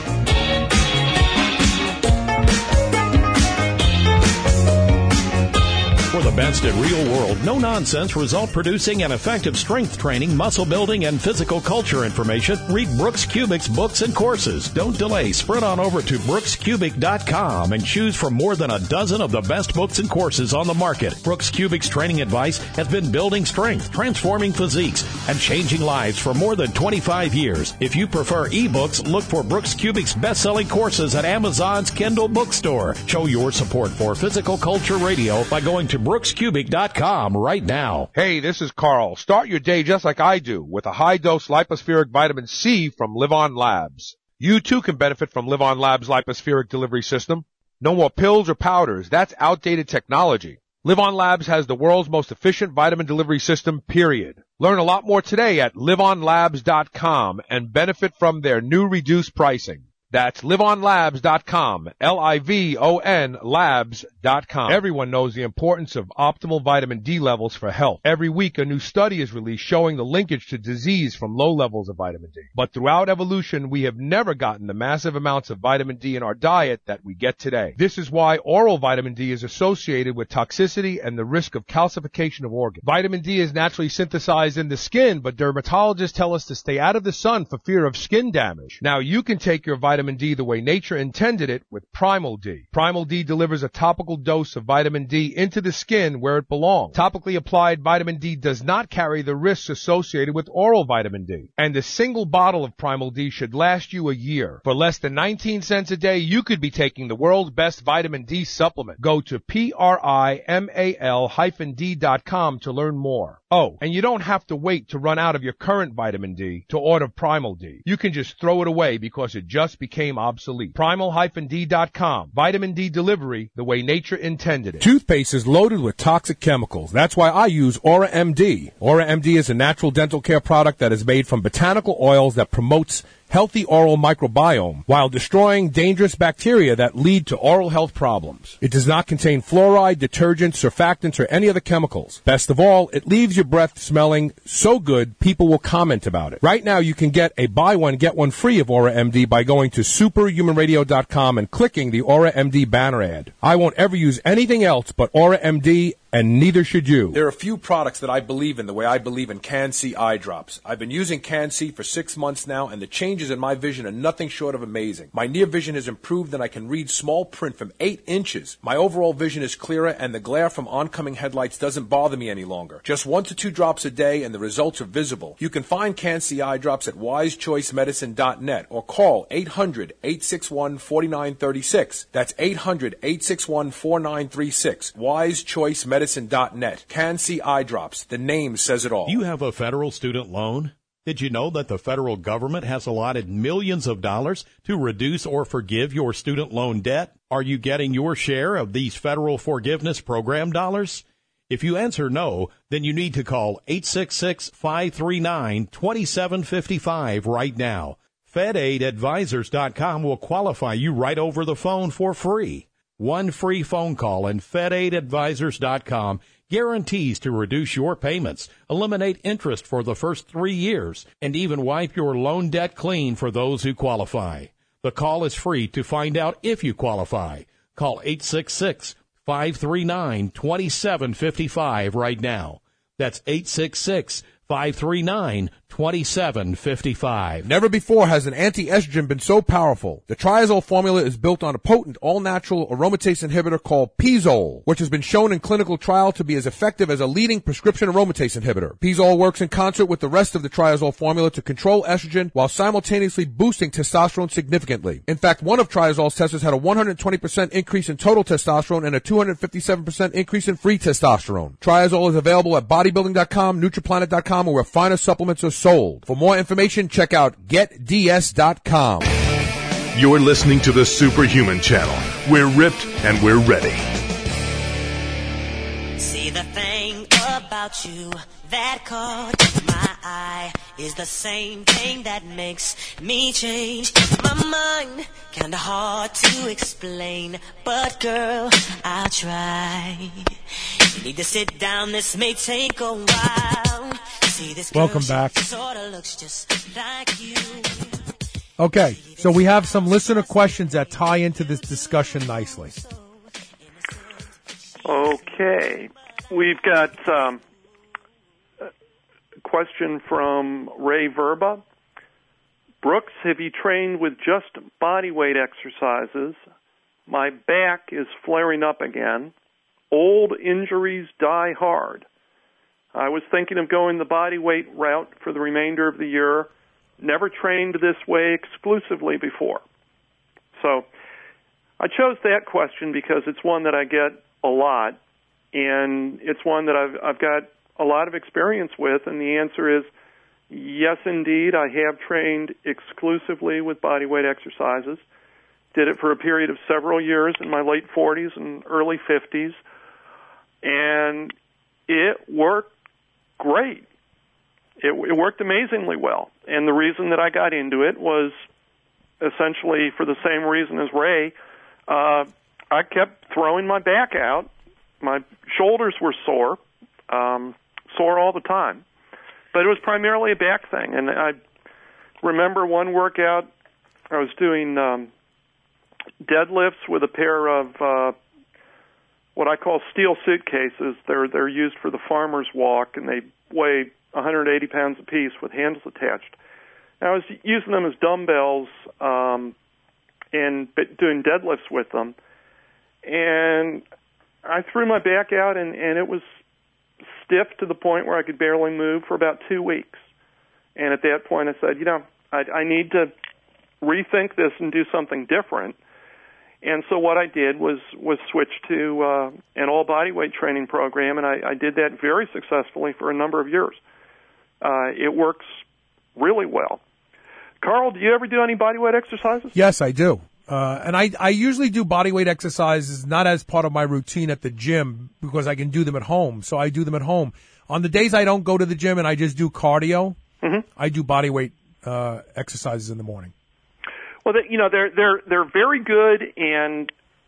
For the best in real world, no nonsense, result producing and effective strength training, muscle building, and physical culture information, read Brooks Kubik's books and courses. Don't delay. Sprint on over to brooks kubik dot com and choose from more than a dozen of the best books and courses on the market. Brooks Kubik's training advice has been building strength, transforming physiques, and changing lives for more than twenty-five years. If you prefer ebooks, look for Brooks Kubik's best-selling courses at Amazon's Kindle bookstore. Show your support for Physical Culture Radio by going to brooks kubik dot com right now. Hey, this is Carl. Start your day just like I do with a high-dose lipospheric vitamin C from Live On Labs. You too can benefit from Live On Labs' lipospheric delivery system. No more pills or powders. That's outdated technology. Live On Labs has the world's most efficient vitamin delivery system, period. Learn a lot more today at live on labs dot com and benefit from their new reduced pricing. That's live on labs dot com, L I V O N labs dot com. Everyone knows the importance of optimal vitamin D levels for health. Every week, a new study is released showing the linkage to disease from low levels of vitamin D. But throughout evolution, we have never gotten the massive amounts of vitamin D in our diet that we get today. This is why oral vitamin D is associated with toxicity and the risk of calcification of organs. Vitamin D is naturally synthesized in the skin, but dermatologists tell us to stay out of the sun for fear of skin damage. Now, you can take your vitamin D the way nature intended it with Primal D. Primal D delivers a topical dose of vitamin D into the skin where it belongs. Topically applied vitamin D does not carry the risks associated with oral vitamin D. And a single bottle of Primal D should last you a year. For less than nineteen cents a day, you could be taking the world's best vitamin D supplement. Go to P R I M A L D dot com to learn more. Oh, and you don't have to wait to run out of your current vitamin D to order Primal D. You can just throw it away because it just became obsolete. Primal D dot com. Vitamin D delivery the way nature intended it. Toothpaste is loaded with toxic chemicals. That's why I use Aura M D. Aura M D is a natural dental care product that is made from botanical oils that promotes healthy oral microbiome while destroying dangerous bacteria that lead to oral health problems. It does not contain fluoride, detergents, surfactants, or any other chemicals. Best of all, it leaves your breath smelling so good people will comment about it. Right now, you can get a buy one, get one free of Aura M D by going to superhuman radio dot com and clicking the Aura M D banner ad. I won't ever use anything else but Aura M D And neither should you. There are a few products that I believe in the way I believe in Can-C eye drops. I've been using Can-C for six months now, and the changes in my vision are nothing short of amazing. My near vision has improved, and I can read small print from eight inches. My overall vision is clearer, and the glare from oncoming headlights doesn't bother me any longer. Just one to two drops a day, and the results are visible. You can find Can-C eye drops at wise choice medicine dot net or call eight hundred, eight six one, four nine three six. That's eight hundred, eight six one, four nine three six. wise choice medicine dot net. Can-C eye drops. The name says it all. Do you have a federal student loan? Did you know that the federal government has allotted millions of dollars to reduce or forgive your student loan debt? Are you getting your share of these federal forgiveness program dollars? If you answer no, then you need to call eight six six, five three nine, two seven five five right now. Fed Aid Advisors dot com will qualify you right over the phone for free. One free phone call and Fed Aid Advisors dot com guarantees to reduce your payments, eliminate interest for the first three years, and even wipe your loan debt clean for those who qualify. The call is free to find out if you qualify. Call eight six six, five three nine, two seven five five right now. That's eight six six, five three nine, two seven five five. Never before has an anti-estrogen been so powerful. The Triazole formula is built on a potent all-natural aromatase inhibitor called Pizole, which has been shown in clinical trial to be as effective as a leading prescription aromatase inhibitor. Pizole works in concert with the rest of the Triazole formula to control estrogen while simultaneously boosting testosterone significantly. In fact, one of Triazole's testers had a one hundred twenty percent increase in total testosterone and a two hundred fifty-seven percent increase in free testosterone. Triazole is available at bodybuilding dot com, Nutriplanet dot com, or where finer supplements are sold. For more information, check out get d s dot com. You're listening to the Superhuman Channel. We're ripped and we're ready. See, the thing about you that caught my eye is the same thing that makes me change my mind. Kinda hard to explain, but girl, I'll try. You need to sit down, this may take a while. See, this Welcome girl, back. sorta looks just like you. Okay, so we have some listener questions that tie into this discussion nicely. Okay, we've got um, a question from Ray Verba. Brooks, have you trained with just body weight exercises? My back is flaring up again. Old injuries die hard. I was thinking of going the body weight route for the remainder of the year. Never trained this way exclusively before. So I chose that question because it's one that I get a lot, and it's one that I've, I've got a lot of experience with, and the answer is yes, indeed. I have trained exclusively with body weight exercises. Did it for a period of several years in my late forties and early fifties, and it worked great. It, it worked amazingly well, and the reason that I got into it was essentially for the same reason as Ray. Uh, I kept throwing my back out. My shoulders were sore, um, sore all the time, but it was primarily a back thing. And I remember one workout, I was doing um, deadlifts with a pair of uh, what I call steel suitcases. They're they're used for the farmer's walk, and they weigh one hundred eighty pounds apiece with handles attached. And I was using them as dumbbells um, and doing deadlifts with them. And I threw my back out, and, and it was stiff to the point where I could barely move for about two weeks. And at that point, I said, you know, I, I need to rethink this and do something different. And so what I did was, was switch to uh, an all-body weight training program, and I, I did that very successfully for a number of years. Uh, it works really well. Carl, do you ever do any body weight exercises? Yes, I do. Uh, and I, I usually do body weight exercises not as part of my routine at the gym because I can do them at home. So I do them at home. On the days I don't go to the gym and I just do cardio, mm-hmm. I do body weight uh, exercises in the morning. Well, they, you know, they're they're they're very good, and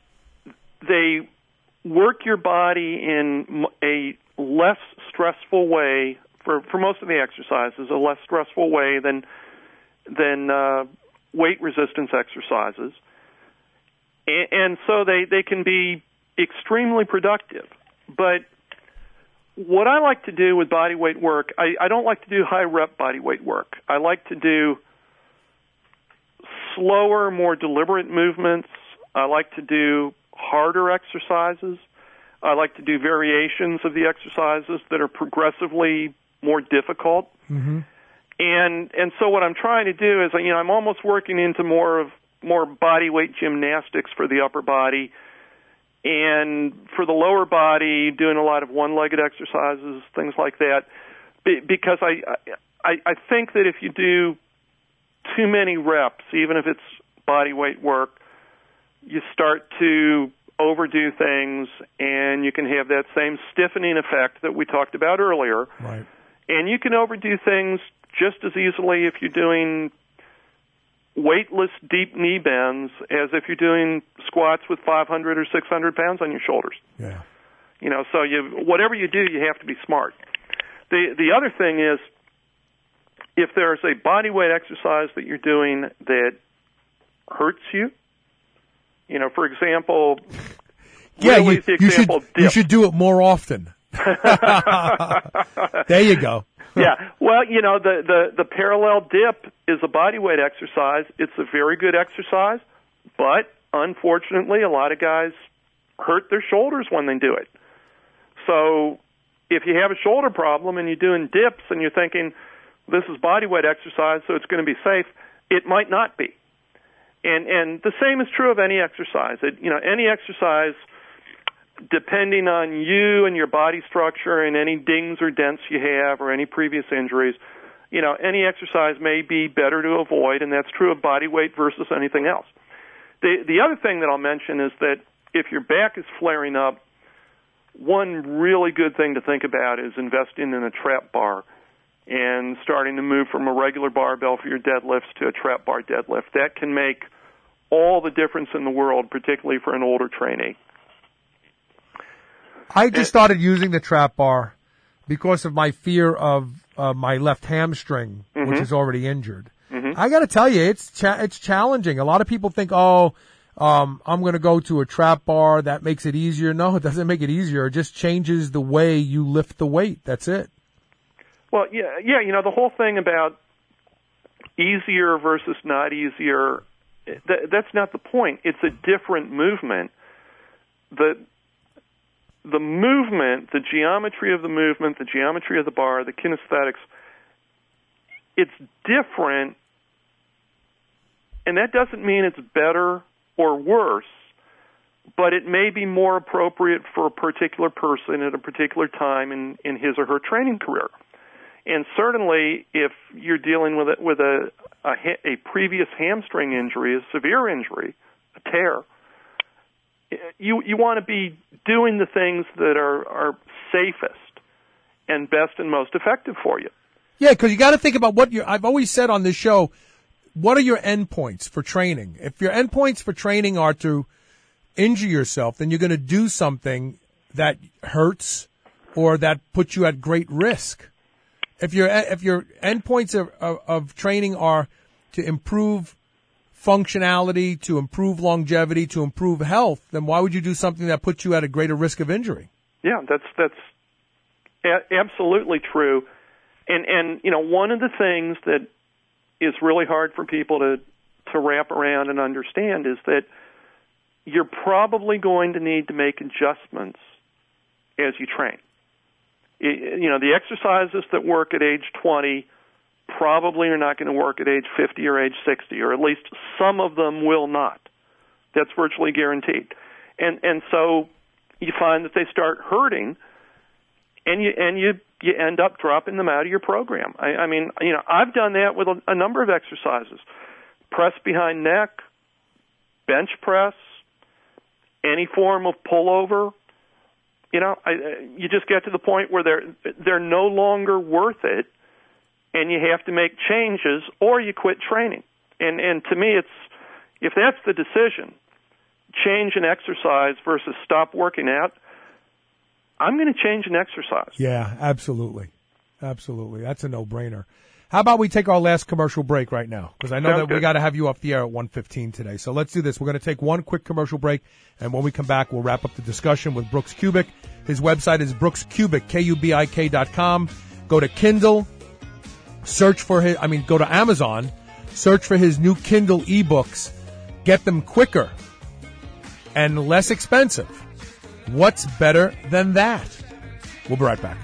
they work your body in a less stressful way for for most of the exercises, a less stressful way than than uh, weight resistance exercises, and, and so they they can be extremely productive. But what I like to do with body weight work, I, I don't like to do high rep body weight work. I like to do slower, more deliberate movements. I like to do harder exercises. I like to do variations of the exercises that are progressively more difficult. Mm-hmm. And and so what I'm trying to do is, you know, I'm almost working into more of more body weight gymnastics for the upper body, and for the lower body, doing a lot of one-legged exercises, things like that. Because I I, I think that if you do too many reps, even if it's body weight work, you start to overdo things, and you can have that same stiffening effect that we talked about earlier. Right. And you can overdo things just as easily if you're doing weightless deep knee bends as if you're doing squats with five hundred or six hundred pounds on your shoulders. Yeah. You know, so you whatever you do, you have to be smart. The the other thing is, if there's a body weight exercise that you're doing that hurts you, you know, for example, yeah, really you, the you example should dip. you should do it more often. There you go. Yeah, well, you know, the, the, the parallel dip is a body weight exercise. It's a very good exercise, but unfortunately, a lot of guys hurt their shoulders when they do it. So if you have a shoulder problem and you're doing dips and you're thinking, this is body weight exercise, so it's going to be safe, it might not be. And and the same is true of any exercise. It, you know, any exercise, depending on you and your body structure and any dings or dents you have or any previous injuries, you know, any exercise may be better to avoid, and that's true of body weight versus anything else. The the other thing that I'll mention is that if your back is flaring up, one really good thing to think about is investing in a trap bar and starting to move from a regular barbell for your deadlifts to a trap bar deadlift. That can make all the difference in the world, particularly for an older trainee. I just started using the trap bar because of my fear of uh, my left hamstring, Mm-hmm. which is already injured. Mm-hmm. I got to tell you, it's cha- it's challenging. A lot of people think, oh, um, I'm going to go to a trap bar. That makes it easier. No, it doesn't make it easier. It just changes the way you lift the weight. That's it. Well, yeah, yeah. You know, the whole thing about easier versus not easier, that, that's not the point. It's a different movement. The the movement, the geometry of the movement, the geometry of the bar, the kinesthetics, it's different, and that doesn't mean it's better or worse, but it may be more appropriate for a particular person at a particular time in, in his or her training career. And certainly, if you're dealing with a, with a, a, a previous hamstring injury, a severe injury, a tear, you you want to be doing the things that are, are safest and best and most effective for you. Yeah, because you got to think about what you're. I've always said on this show, what are your endpoints for training? If your endpoints for training are to injure yourself, then you're going to do something that hurts or that puts you at great risk. If your if your endpoints of, of, of training are to improve functionality, to improve longevity, to improve health, then why would you do something that puts you at a greater risk of injury? Yeah, that's that's a- absolutely true. And and you know, one of the things that is really hard for people to to wrap around and understand is that you're probably going to need to make adjustments as you train. It, you know, the exercises that work at age twenty probably are not going to work at age fifty or age sixty, or at least some of them will not. That's virtually guaranteed. And and so you find that they start hurting, and you and you you end up dropping them out of your program. I, I mean, you know, I've done that with a, a number of exercises: press behind neck, bench press, any form of pullover. You know, I, you just get to the point where they're they're no longer worth it, and you have to make changes, or you quit training. And and to me, it's if that's the decision, change an exercise versus stop working out, I'm going to change an exercise. Yeah, absolutely. Absolutely. That's a no-brainer. How about we take our last commercial break right now? Because I know Sounds that good. we got to have you off the air at one fifteen today. So let's do this. We're going to take one quick commercial break, and when we come back, we'll wrap up the discussion with Brooks Kubik. His website is Brooks Kubik, K U B I K dot com. Go to Kindle, search for his, I mean, go to Amazon, search for his new Kindle ebooks. Get them quicker and less expensive. What's better than that? We'll be right back.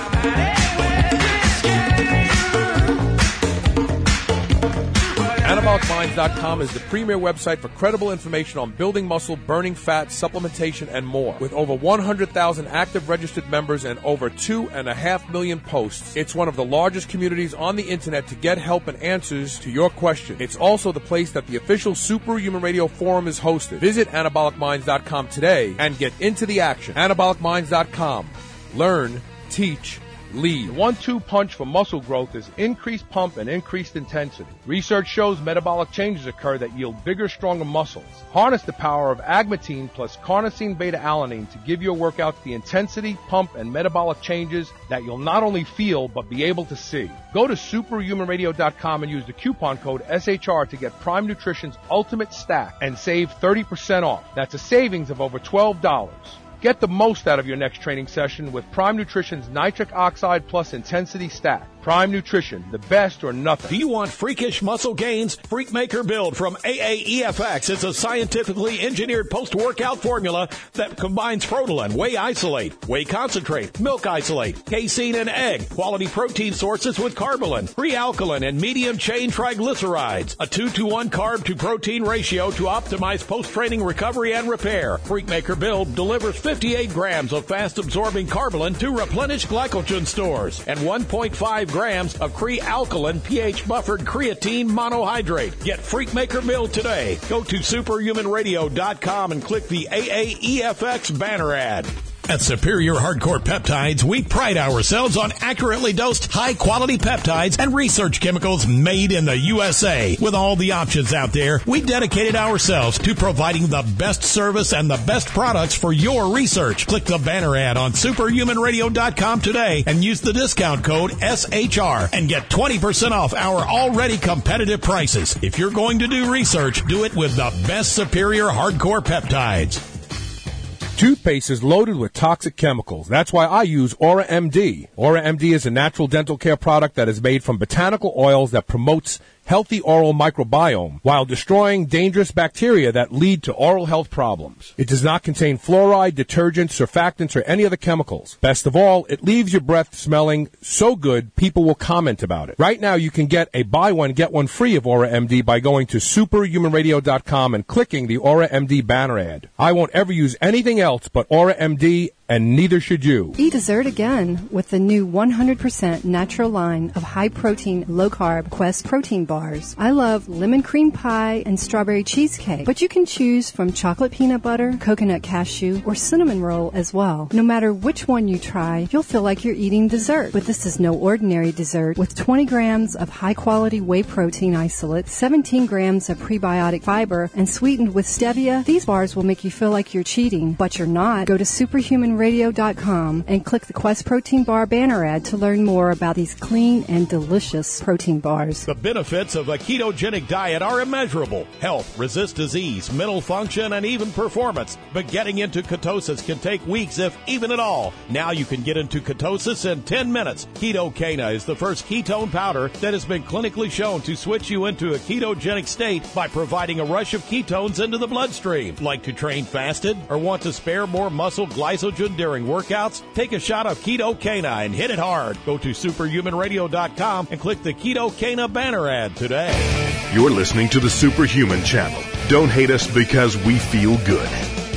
Anabolic Minds dot com is the premier website for credible information on building muscle, burning fat, supplementation, and more. With over one hundred thousand active registered members and over two and a half million posts, it's one of the largest communities on the internet to get help and answers to your questions. It's also the place that the official Superhuman Radio Forum is hosted. Visit Anabolic Minds dot com today and get into the action. Anabolic Minds dot com. Learn, teach, lead. The one two punch for muscle growth is increased pump and increased intensity. Research shows metabolic changes occur that yield bigger, stronger muscles. Harness the power of agmatine plus carnosine beta-alanine to give your workouts the intensity, pump, and metabolic changes that you'll not only feel but be able to see. Go to superhuman radio dot com and use the coupon code S H R to get Prime Nutrition's Ultimate Stack and save thirty percent off. That's a savings of over twelve dollars. Get the most out of your next training session with Prime Nutrition's Nitric Oxide Plus Intensity Stack. Prime Nutrition, the best or nothing. Do you want freakish muscle gains? Freakmaker Build from A A E F X is a scientifically engineered post-workout formula that combines Frotalin, Whey Isolate, Whey Concentrate, Milk Isolate, casein, and egg, quality protein sources with Carbolin, free alkaline, and medium-chain triglycerides. A two to one carb-to-protein ratio to optimize post-training recovery and repair. Freakmaker Build delivers fifty-eight grams of fast-absorbing Carbolin to replenish glycogen stores and one point five grams of Cree-alkaline pH-buffered creatine monohydrate. Get Freakmaker Build today. Go to superhuman radio dot com and click the A A E F X banner ad. At Superior Hardcore Peptides, we pride ourselves on accurately dosed, high-quality peptides and research chemicals made in the U S A. With all the options out there, we dedicated ourselves to providing the best service and the best products for your research. Click the banner ad on superhuman radio dot com today and use the discount code S H R and get twenty percent off our already competitive prices. If you're going to do research, do it with the best Superior Hardcore Peptides. Toothpaste is loaded with toxic chemicals. That's why I use Aura M D. Aura M D is a natural dental care product that is made from botanical oils that promotes healthy oral microbiome while destroying dangerous bacteria that lead to oral health problems. It does not contain fluoride, detergents, surfactants, or any other chemicals. Best of all, it leaves your breath smelling so good people will comment about it. Right now, you can get a buy one, get one free of Aura M D by going to superhuman radio dot com and clicking the Aura M D banner ad. I won't ever use anything else but Aura M D, and neither should you. Eat dessert again with the new one hundred percent natural line of high-protein, low-carb Quest protein bars. I love lemon cream pie and strawberry cheesecake, but you can choose from chocolate peanut butter, coconut cashew, or cinnamon roll as well. No matter which one you try, you'll feel like you're eating dessert. But this is no ordinary dessert. With twenty grams of high-quality whey protein isolate, seventeen grams of prebiotic fiber, and sweetened with stevia, these bars will make you feel like you're cheating, but you're not. Go to superhuman radio dot com and click the Quest Protein Bar banner ad to learn more about these clean and delicious protein bars. The benefits of a ketogenic diet are immeasurable. Health, resist disease, mental function, and even performance. But getting into ketosis can take weeks, if even at all. Now you can get into ketosis in ten minutes. Ketocana is the first ketone powder that has been clinically shown to switch you into a ketogenic state by providing a rush of ketones into the bloodstream. Like to train fasted or want to spare more muscle glycogen during workouts? Take a shot of Ketocana and hit it hard. Go to superhuman radio dot com and click the Ketocana banner ad today. You're listening to the Superhuman Channel. Don't hate us because we feel good.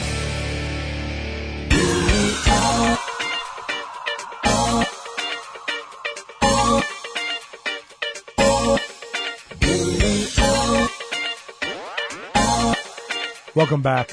Welcome back.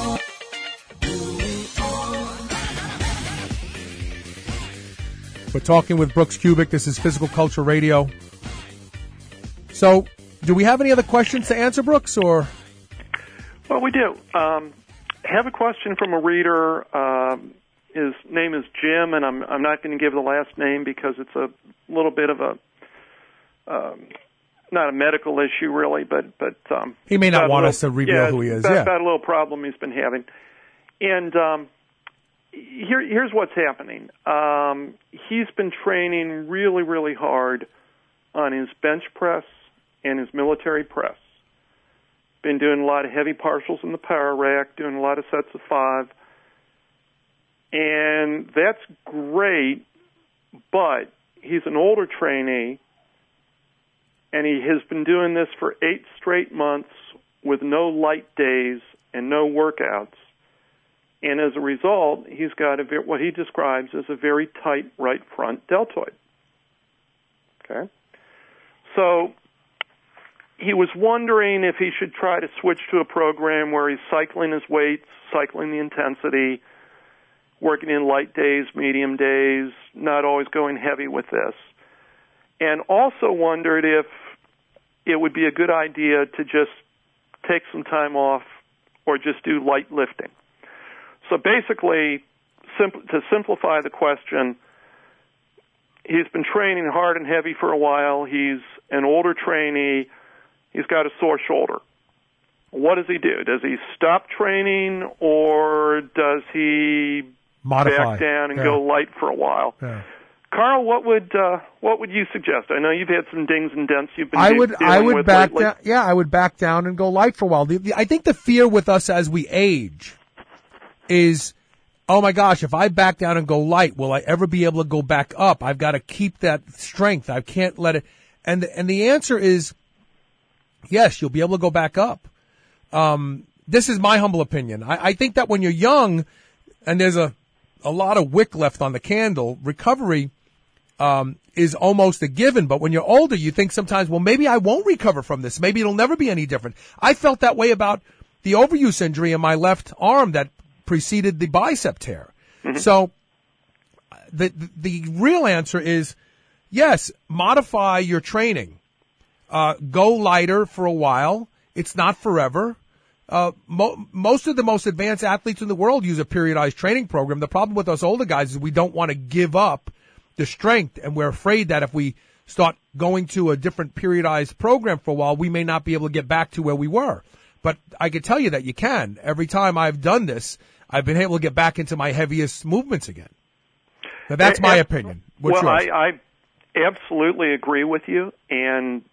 We're talking with Brooks Kubik. This is Physical Culture Radio. So, do we have any other questions to answer, Brooks, or? Well, we do. Um, have a question from a reader. Um, his name is Jim, and I'm I'm not going to give the last name because it's a little bit of a um, not a medical issue really, but but um, he may not want little, us to reveal yeah, who he is. About, yeah, about a little problem he's been having, and um, here, here's what's happening. Um, he's been training really, really hard on his bench press and his military press. Been doing a lot of heavy partials in the power rack, doing a lot of sets of five. And that's great, but he's an older trainee, and he has been doing this for eight straight months with no light days and no workouts. And as a result, he's got a, what he describes as a very tight right front deltoid. Okay? So he was wondering if he should try to switch to a program where he's cycling his weights, cycling the intensity, working in light days, medium days, not always going heavy with this. And also wondered if it would be a good idea to just take some time off or just do light lifting. So basically, sim- to simplify the question, he's been training hard and heavy for a while. He's an older trainee. He's got a sore shoulder. What does he do? Does he stop training, or does he modify, back down and yeah. go light for a while? Yeah. Carl, what would uh, what would you suggest? I know you've had some dings and dents you've been I de- would dealing I would with back lately. down. Yeah, I would back down and go light for a while. The, the, I think the fear with us as we age is, oh my gosh, if I back down and go light, will I ever be able to go back up? I've got to keep that strength. I can't let it. And and the answer is yes, you'll be able to go back up. Um, this is my humble opinion. I, I think that when you're young and there's a a lot of wick left on the candle, recovery um, is almost a given. But when you're older, you think sometimes, well, maybe I won't recover from this. Maybe it'll never be any different. I felt that way about the overuse injury in my left arm that preceded the bicep tear. Mm-hmm. So the, the the real answer is yes, modify your training. Uh, go lighter for a while. It's not forever. Uh, mo- most of the most advanced athletes in the world use a periodized training program. The problem with us older guys is we don't want to give up the strength, and we're afraid that if we start going to a different periodized program for a while, we may not be able to get back to where we were. But I can tell you that you can. Every time I've done this, I've been able to get back into my heaviest movements again. Now, that's my opinion. What's well, yours? I, I absolutely agree with you, and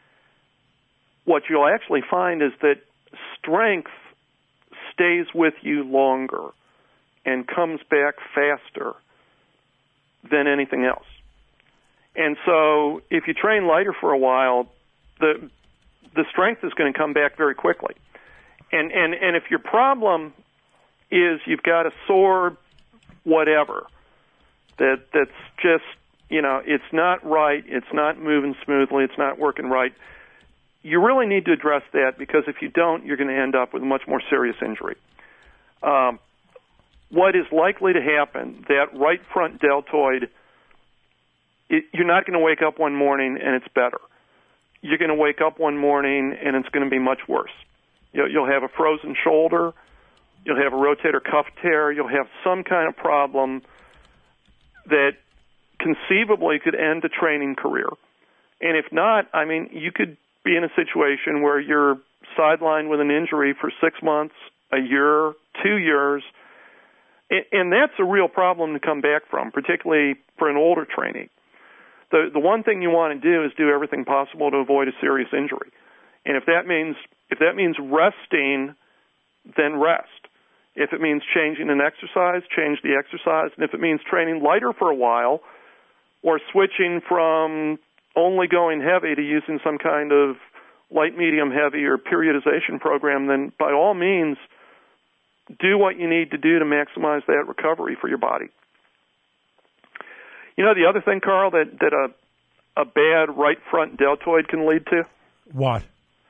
what you'll actually find is that strength stays with you longer and comes back faster than anything else. And so if you train lighter for a while, the the strength is going to come back very quickly. And and and if your problem is you've got a sore whatever that that's just, you know, it's not right, it's not moving smoothly, it's not working right, you really need to address that, because if you don't, you're going to end up with a much more serious injury. Um, what is likely to happen, that right front deltoid, it, you're not going to wake up one morning and it's better. You're going to wake up one morning and it's going to be much worse. You'll, you'll have a frozen shoulder, you'll have a rotator cuff tear, you'll have some kind of problem that conceivably could end a training career. And if not, I mean, you could be in a situation where you're sidelined with an injury for six months, a year, two years, and that's a real problem to come back from, particularly for an older trainee. The the one thing you want to do is do everything possible to avoid a serious injury. And if that means if that means resting, then rest. If it means changing an exercise, change the exercise. And if it means training lighter for a while or switching from only going heavy to using some kind of light, medium, heavy, or periodization program, then by all means, do what you need to do to maximize that recovery for your body. You know, the other thing, Carl, that, that a, a bad right front deltoid can lead to? What?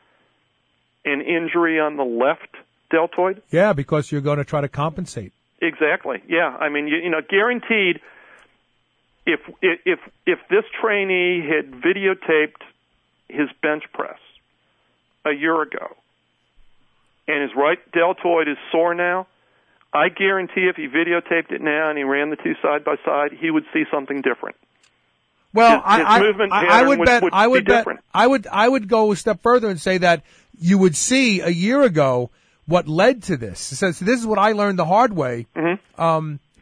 An injury on the left deltoid? Yeah, because you're going to try to compensate. Exactly. Yeah. I mean, you, you know, guaranteed, if if if this trainee had videotaped his bench press a year ago and his right deltoid is sore now, I guarantee if he videotaped it now and he ran the two side by side, he would see something different. Well, his, I, his I, movement I, I pattern would would, bet would I would be bet different. I would I would go a step further and say that you would see a year ago what led to this. So, so this is what I learned the hard way. Mm-hmm. Um,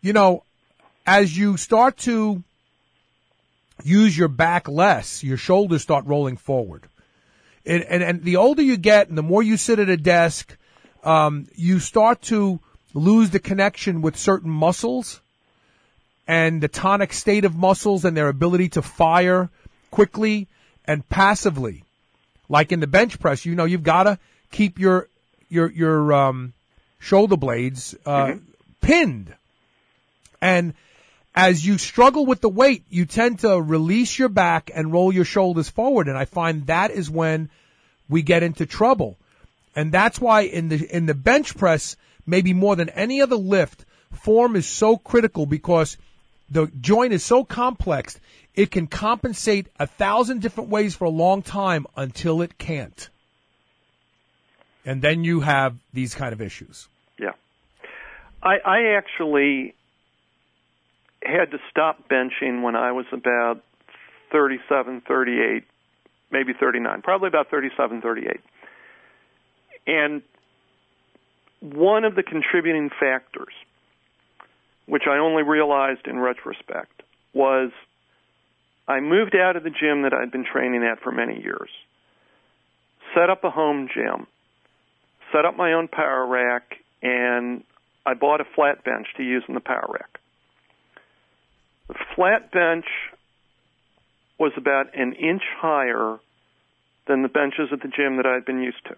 you know, as you start to use your back less, your shoulders start rolling forward. And, and, and the older you get and the more you sit at a desk, um, you start to lose the connection with certain muscles and the tonic state of muscles and their ability to fire quickly and passively. Like in the bench press, you know, you've got to keep your, your, your, um, shoulder blades, uh, mm-hmm. pinned. And as you struggle with the weight, you tend to release your back and roll your shoulders forward. And I find that is when we get into trouble. And that's why in the, in the bench press, maybe more than any other lift, form is so critical because the joint is so complex. It can compensate a thousand different ways for a long time until it can't. And then you have these kind of issues. Yeah. I, I actually had to stop benching when I was about thirty-seven, thirty-eight, maybe thirty-nine, probably about thirty-seven, thirty-eight. And one of the contributing factors, which I only realized in retrospect, was I moved out of the gym that I'd been training at for many years, set up a home gym, set up my own power rack, and I bought a flat bench to use in the power rack. The flat bench was about an inch higher than the benches at the gym that I'd been used to.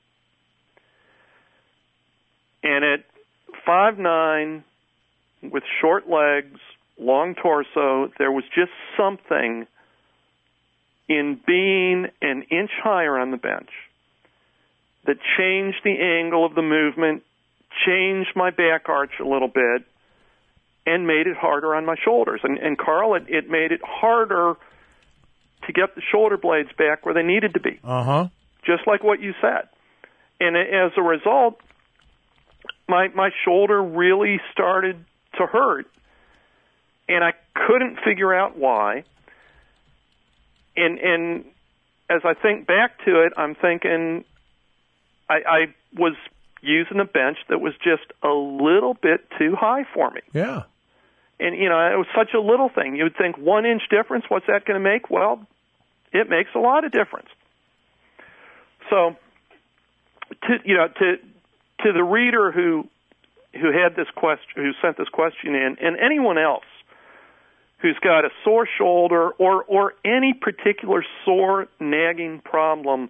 And at five nine, with short legs, long torso, there was just something in being an inch higher on the bench that changed the angle of the movement, changed my back arch a little bit, and made it harder on my shoulders. And, and Carl, it, it made it harder to get the shoulder blades back where they needed to be. Uh-huh. Just like what you said. And as a result, my my shoulder really started to hurt. And I couldn't figure out why. And and as I think back to it, I'm thinking I, I was using a bench that was just a little bit too high for me. Yeah. And, you know, it was such a little thing. You would think one inch difference, what's that going to make? Well, it makes a lot of difference. So, to, you know, to to the reader who who had this question, who sent this question in, and anyone else who's got a sore shoulder or or any particular sore, nagging problem,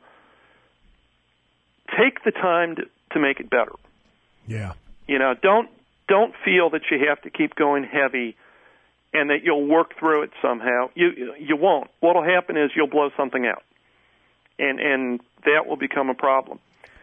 take the time to, to make it better. Yeah. You know, don't don't feel that you have to keep going heavy and that you'll work through it somehow. You you won't. What'll happen is you'll blow something out. And and that will become a problem.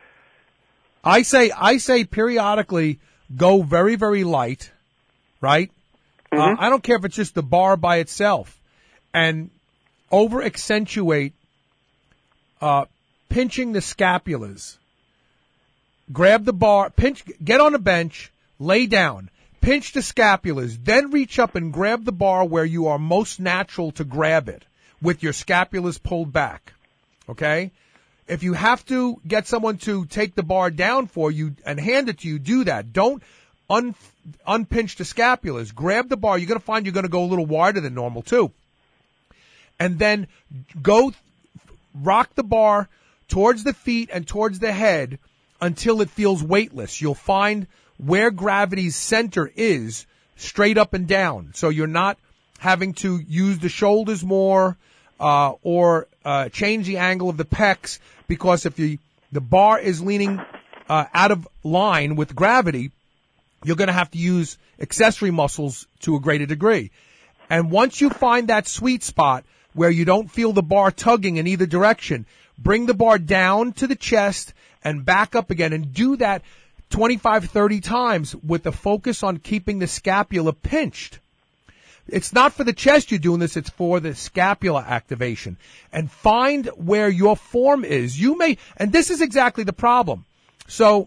I say I say periodically go very, very light, right? Mm-hmm. Uh, I don't care if it's just the bar by itself, and over accentuate uh, pinching the scapulas. Grab the bar, pinch, get on a bench, lay down, pinch the scapulas, then reach up and grab the bar where you are most natural to grab it with your scapulas pulled back. Okay? If you have to get someone to take the bar down for you and hand it to you, do that. Don't un, unpinch the scapulas. Grab the bar. You're going to find you're going to go a little wider than normal, too. And then go rock the bar towards the feet and towards the head until it feels weightless. You'll find where gravity's center is straight up and down. So you're not having to use the shoulders more uh, or uh, change the angle of the pecs, because if you, the bar is leaning uh, out of line with gravity, you're going to have to use accessory muscles to a greater degree. And once you find that sweet spot where you don't feel the bar tugging in either direction, bring the bar down to the chest and back up again, and do that twenty-five, thirty times with the focus on keeping the scapula pinched. It's not for the chest you're doing this, it's for the scapula activation. And find where your form is. You may, and this is exactly the problem. So,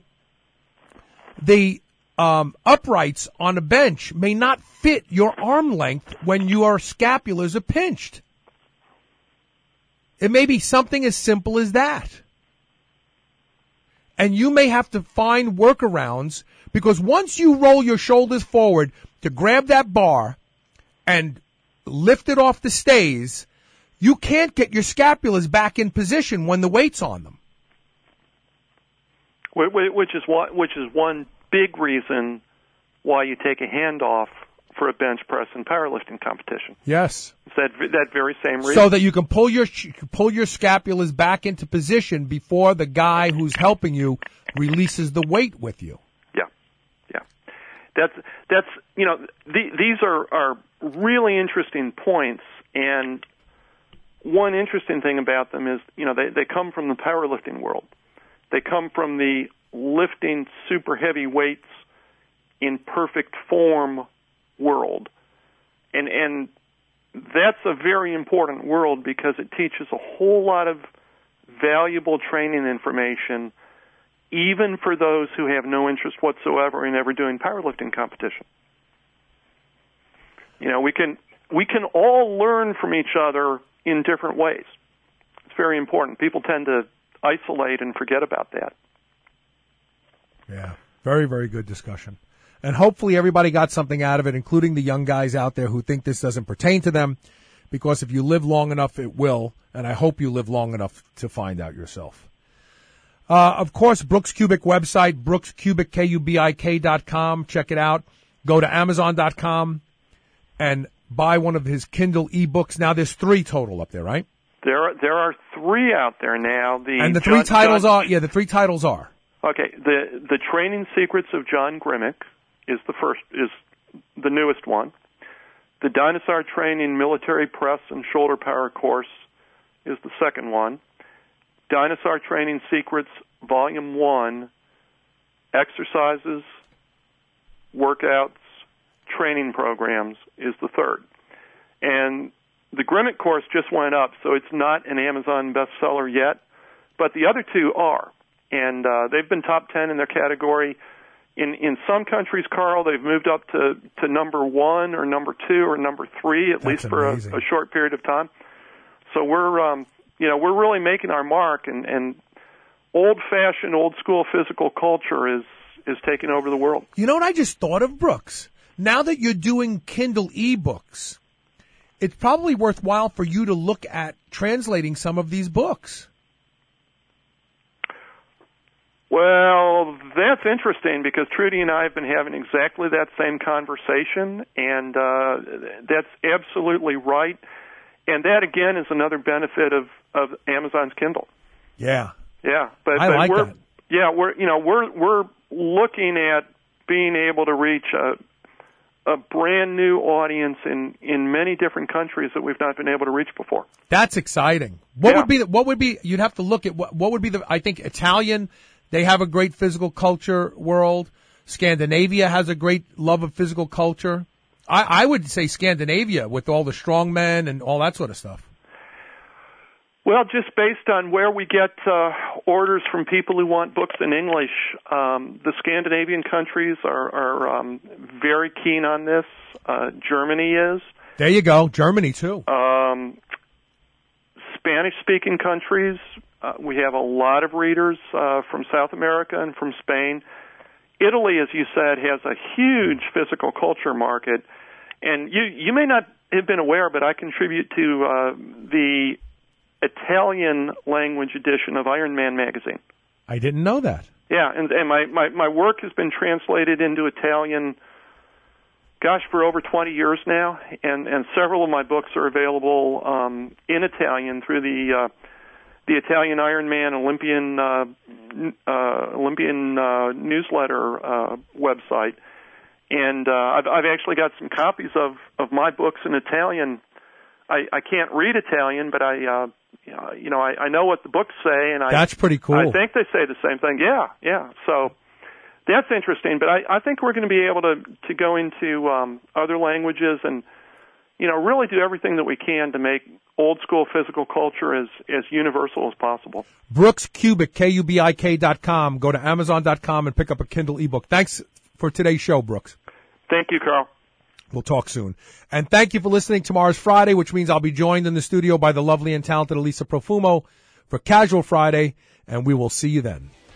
the um, uprights on a bench may not fit your arm length when your scapulas are pinched. It may be something as simple as that. And you may have to find workarounds because once you roll your shoulders forward to grab that bar and lift it off the stays, you can't get your scapulas back in position when the weight's on them. Which is one, which is one big reason why you take a handoff for a bench press and powerlifting competition. Yes. It's that that very same reason. So that you can pull your pull your scapulas back into position before the guy who's helping you releases the weight with you. Yeah, yeah. That's that's you know the, these are are really interesting points, and one interesting thing about them is you know they they come from the powerlifting world. They come from the lifting super heavy weights in perfect form world. And and that's a very important world because it teaches a whole lot of valuable training information, even for those who have no interest whatsoever in ever doing powerlifting competition. You know, we can we can all learn from each other in different ways. It's very important. People tend to isolate and forget about that. Yeah, very, very good discussion. And hopefully everybody got something out of it, including the young guys out there who think this doesn't pertain to them, because if you live long enough, it will, and I hope you live long enough to find out yourself. Uh, of course, Brooks Kubik website, Brooks Kubik, K U B I K dot com. Check it out. Go to Amazon dot com and buy one of his Kindle ebooks. Now, there's three total up there, right? There are, there are three out there now. The and the three John, titles John, are, yeah, the three titles are. Okay, the the Training Secrets of John Grimmick is the first, is the newest one. The Dinosaur Training Military Press and Shoulder Power Course is the second one. Dinosaur Training Secrets Volume one, Exercises, Workouts, Training Programs is the third. And the Grimmick course just went up, so it's not an Amazon bestseller yet, but the other two are. And uh, they've been top ten in their category. In in some countries, Carl, they've moved up to, to number one or number two or number three, at That's least for a, a short period of time. So we're um, you know we're really making our mark, and, and old-fashioned, old-school physical culture is is taking over the world. You know what I just thought of, Brooks? Now that you're doing Kindle ebooks, it's probably worthwhile for you to look at translating some of these books. Well, that's interesting because Trudy and I have been having exactly that same conversation, and uh, that's absolutely right. And that, again, is another benefit of, of Amazon's Kindle. Yeah. Yeah, but, I but like we're that. yeah we're you know we're we're looking at being able to reach a a brand new audience in, in many different countries that we've not been able to reach before. That's exciting. What Yeah. would be the, what would be you'd have to look at what what would be the I think Italian, they have a great physical culture world. Scandinavia has a great love of physical culture. I, I would say Scandinavia with all the strongmen and all that sort of stuff. Well, just based on where we get uh, orders from people who want books in English, um, the Scandinavian countries are, are um, very keen on this. Uh, Germany is. There you go. Germany, too. Um, Spanish-speaking countries, uh, we have a lot of readers uh, from South America and from Spain. Italy, as you said, has a huge physical culture market. And you, you may not have been aware, but I contribute to uh, the Italian language edition of Iron Man magazine. I didn't know that. Yeah, and, and my, my, my work has been translated into Italian, gosh, for over twenty years now, and, and several of my books are available um, in Italian through the uh, the Italian Iron Man Olympian uh, uh, Olympian uh, newsletter uh, website, and uh, I've, I've actually got some copies of, of my books in Italian. I, I can't read Italian, but I, uh, you know, I, I know what the books say, and I That's pretty cool. I think they say the same thing. Yeah, yeah. So that's interesting. But I, I think we're going to be able to to go into um, other languages and, you know, really do everything that we can to make old school physical culture as as universal as possible. Brooks Kubik, K U B I K dot com. Go to Amazon dot com and pick up a Kindle ebook. Thanks for today's show, Brooks. Thank you, Carl. We'll talk soon. And thank you for listening. Tomorrow's Friday, which means I'll be joined in the studio by the lovely and talented Elisa Profumo for Casual Friday, and we will see you then.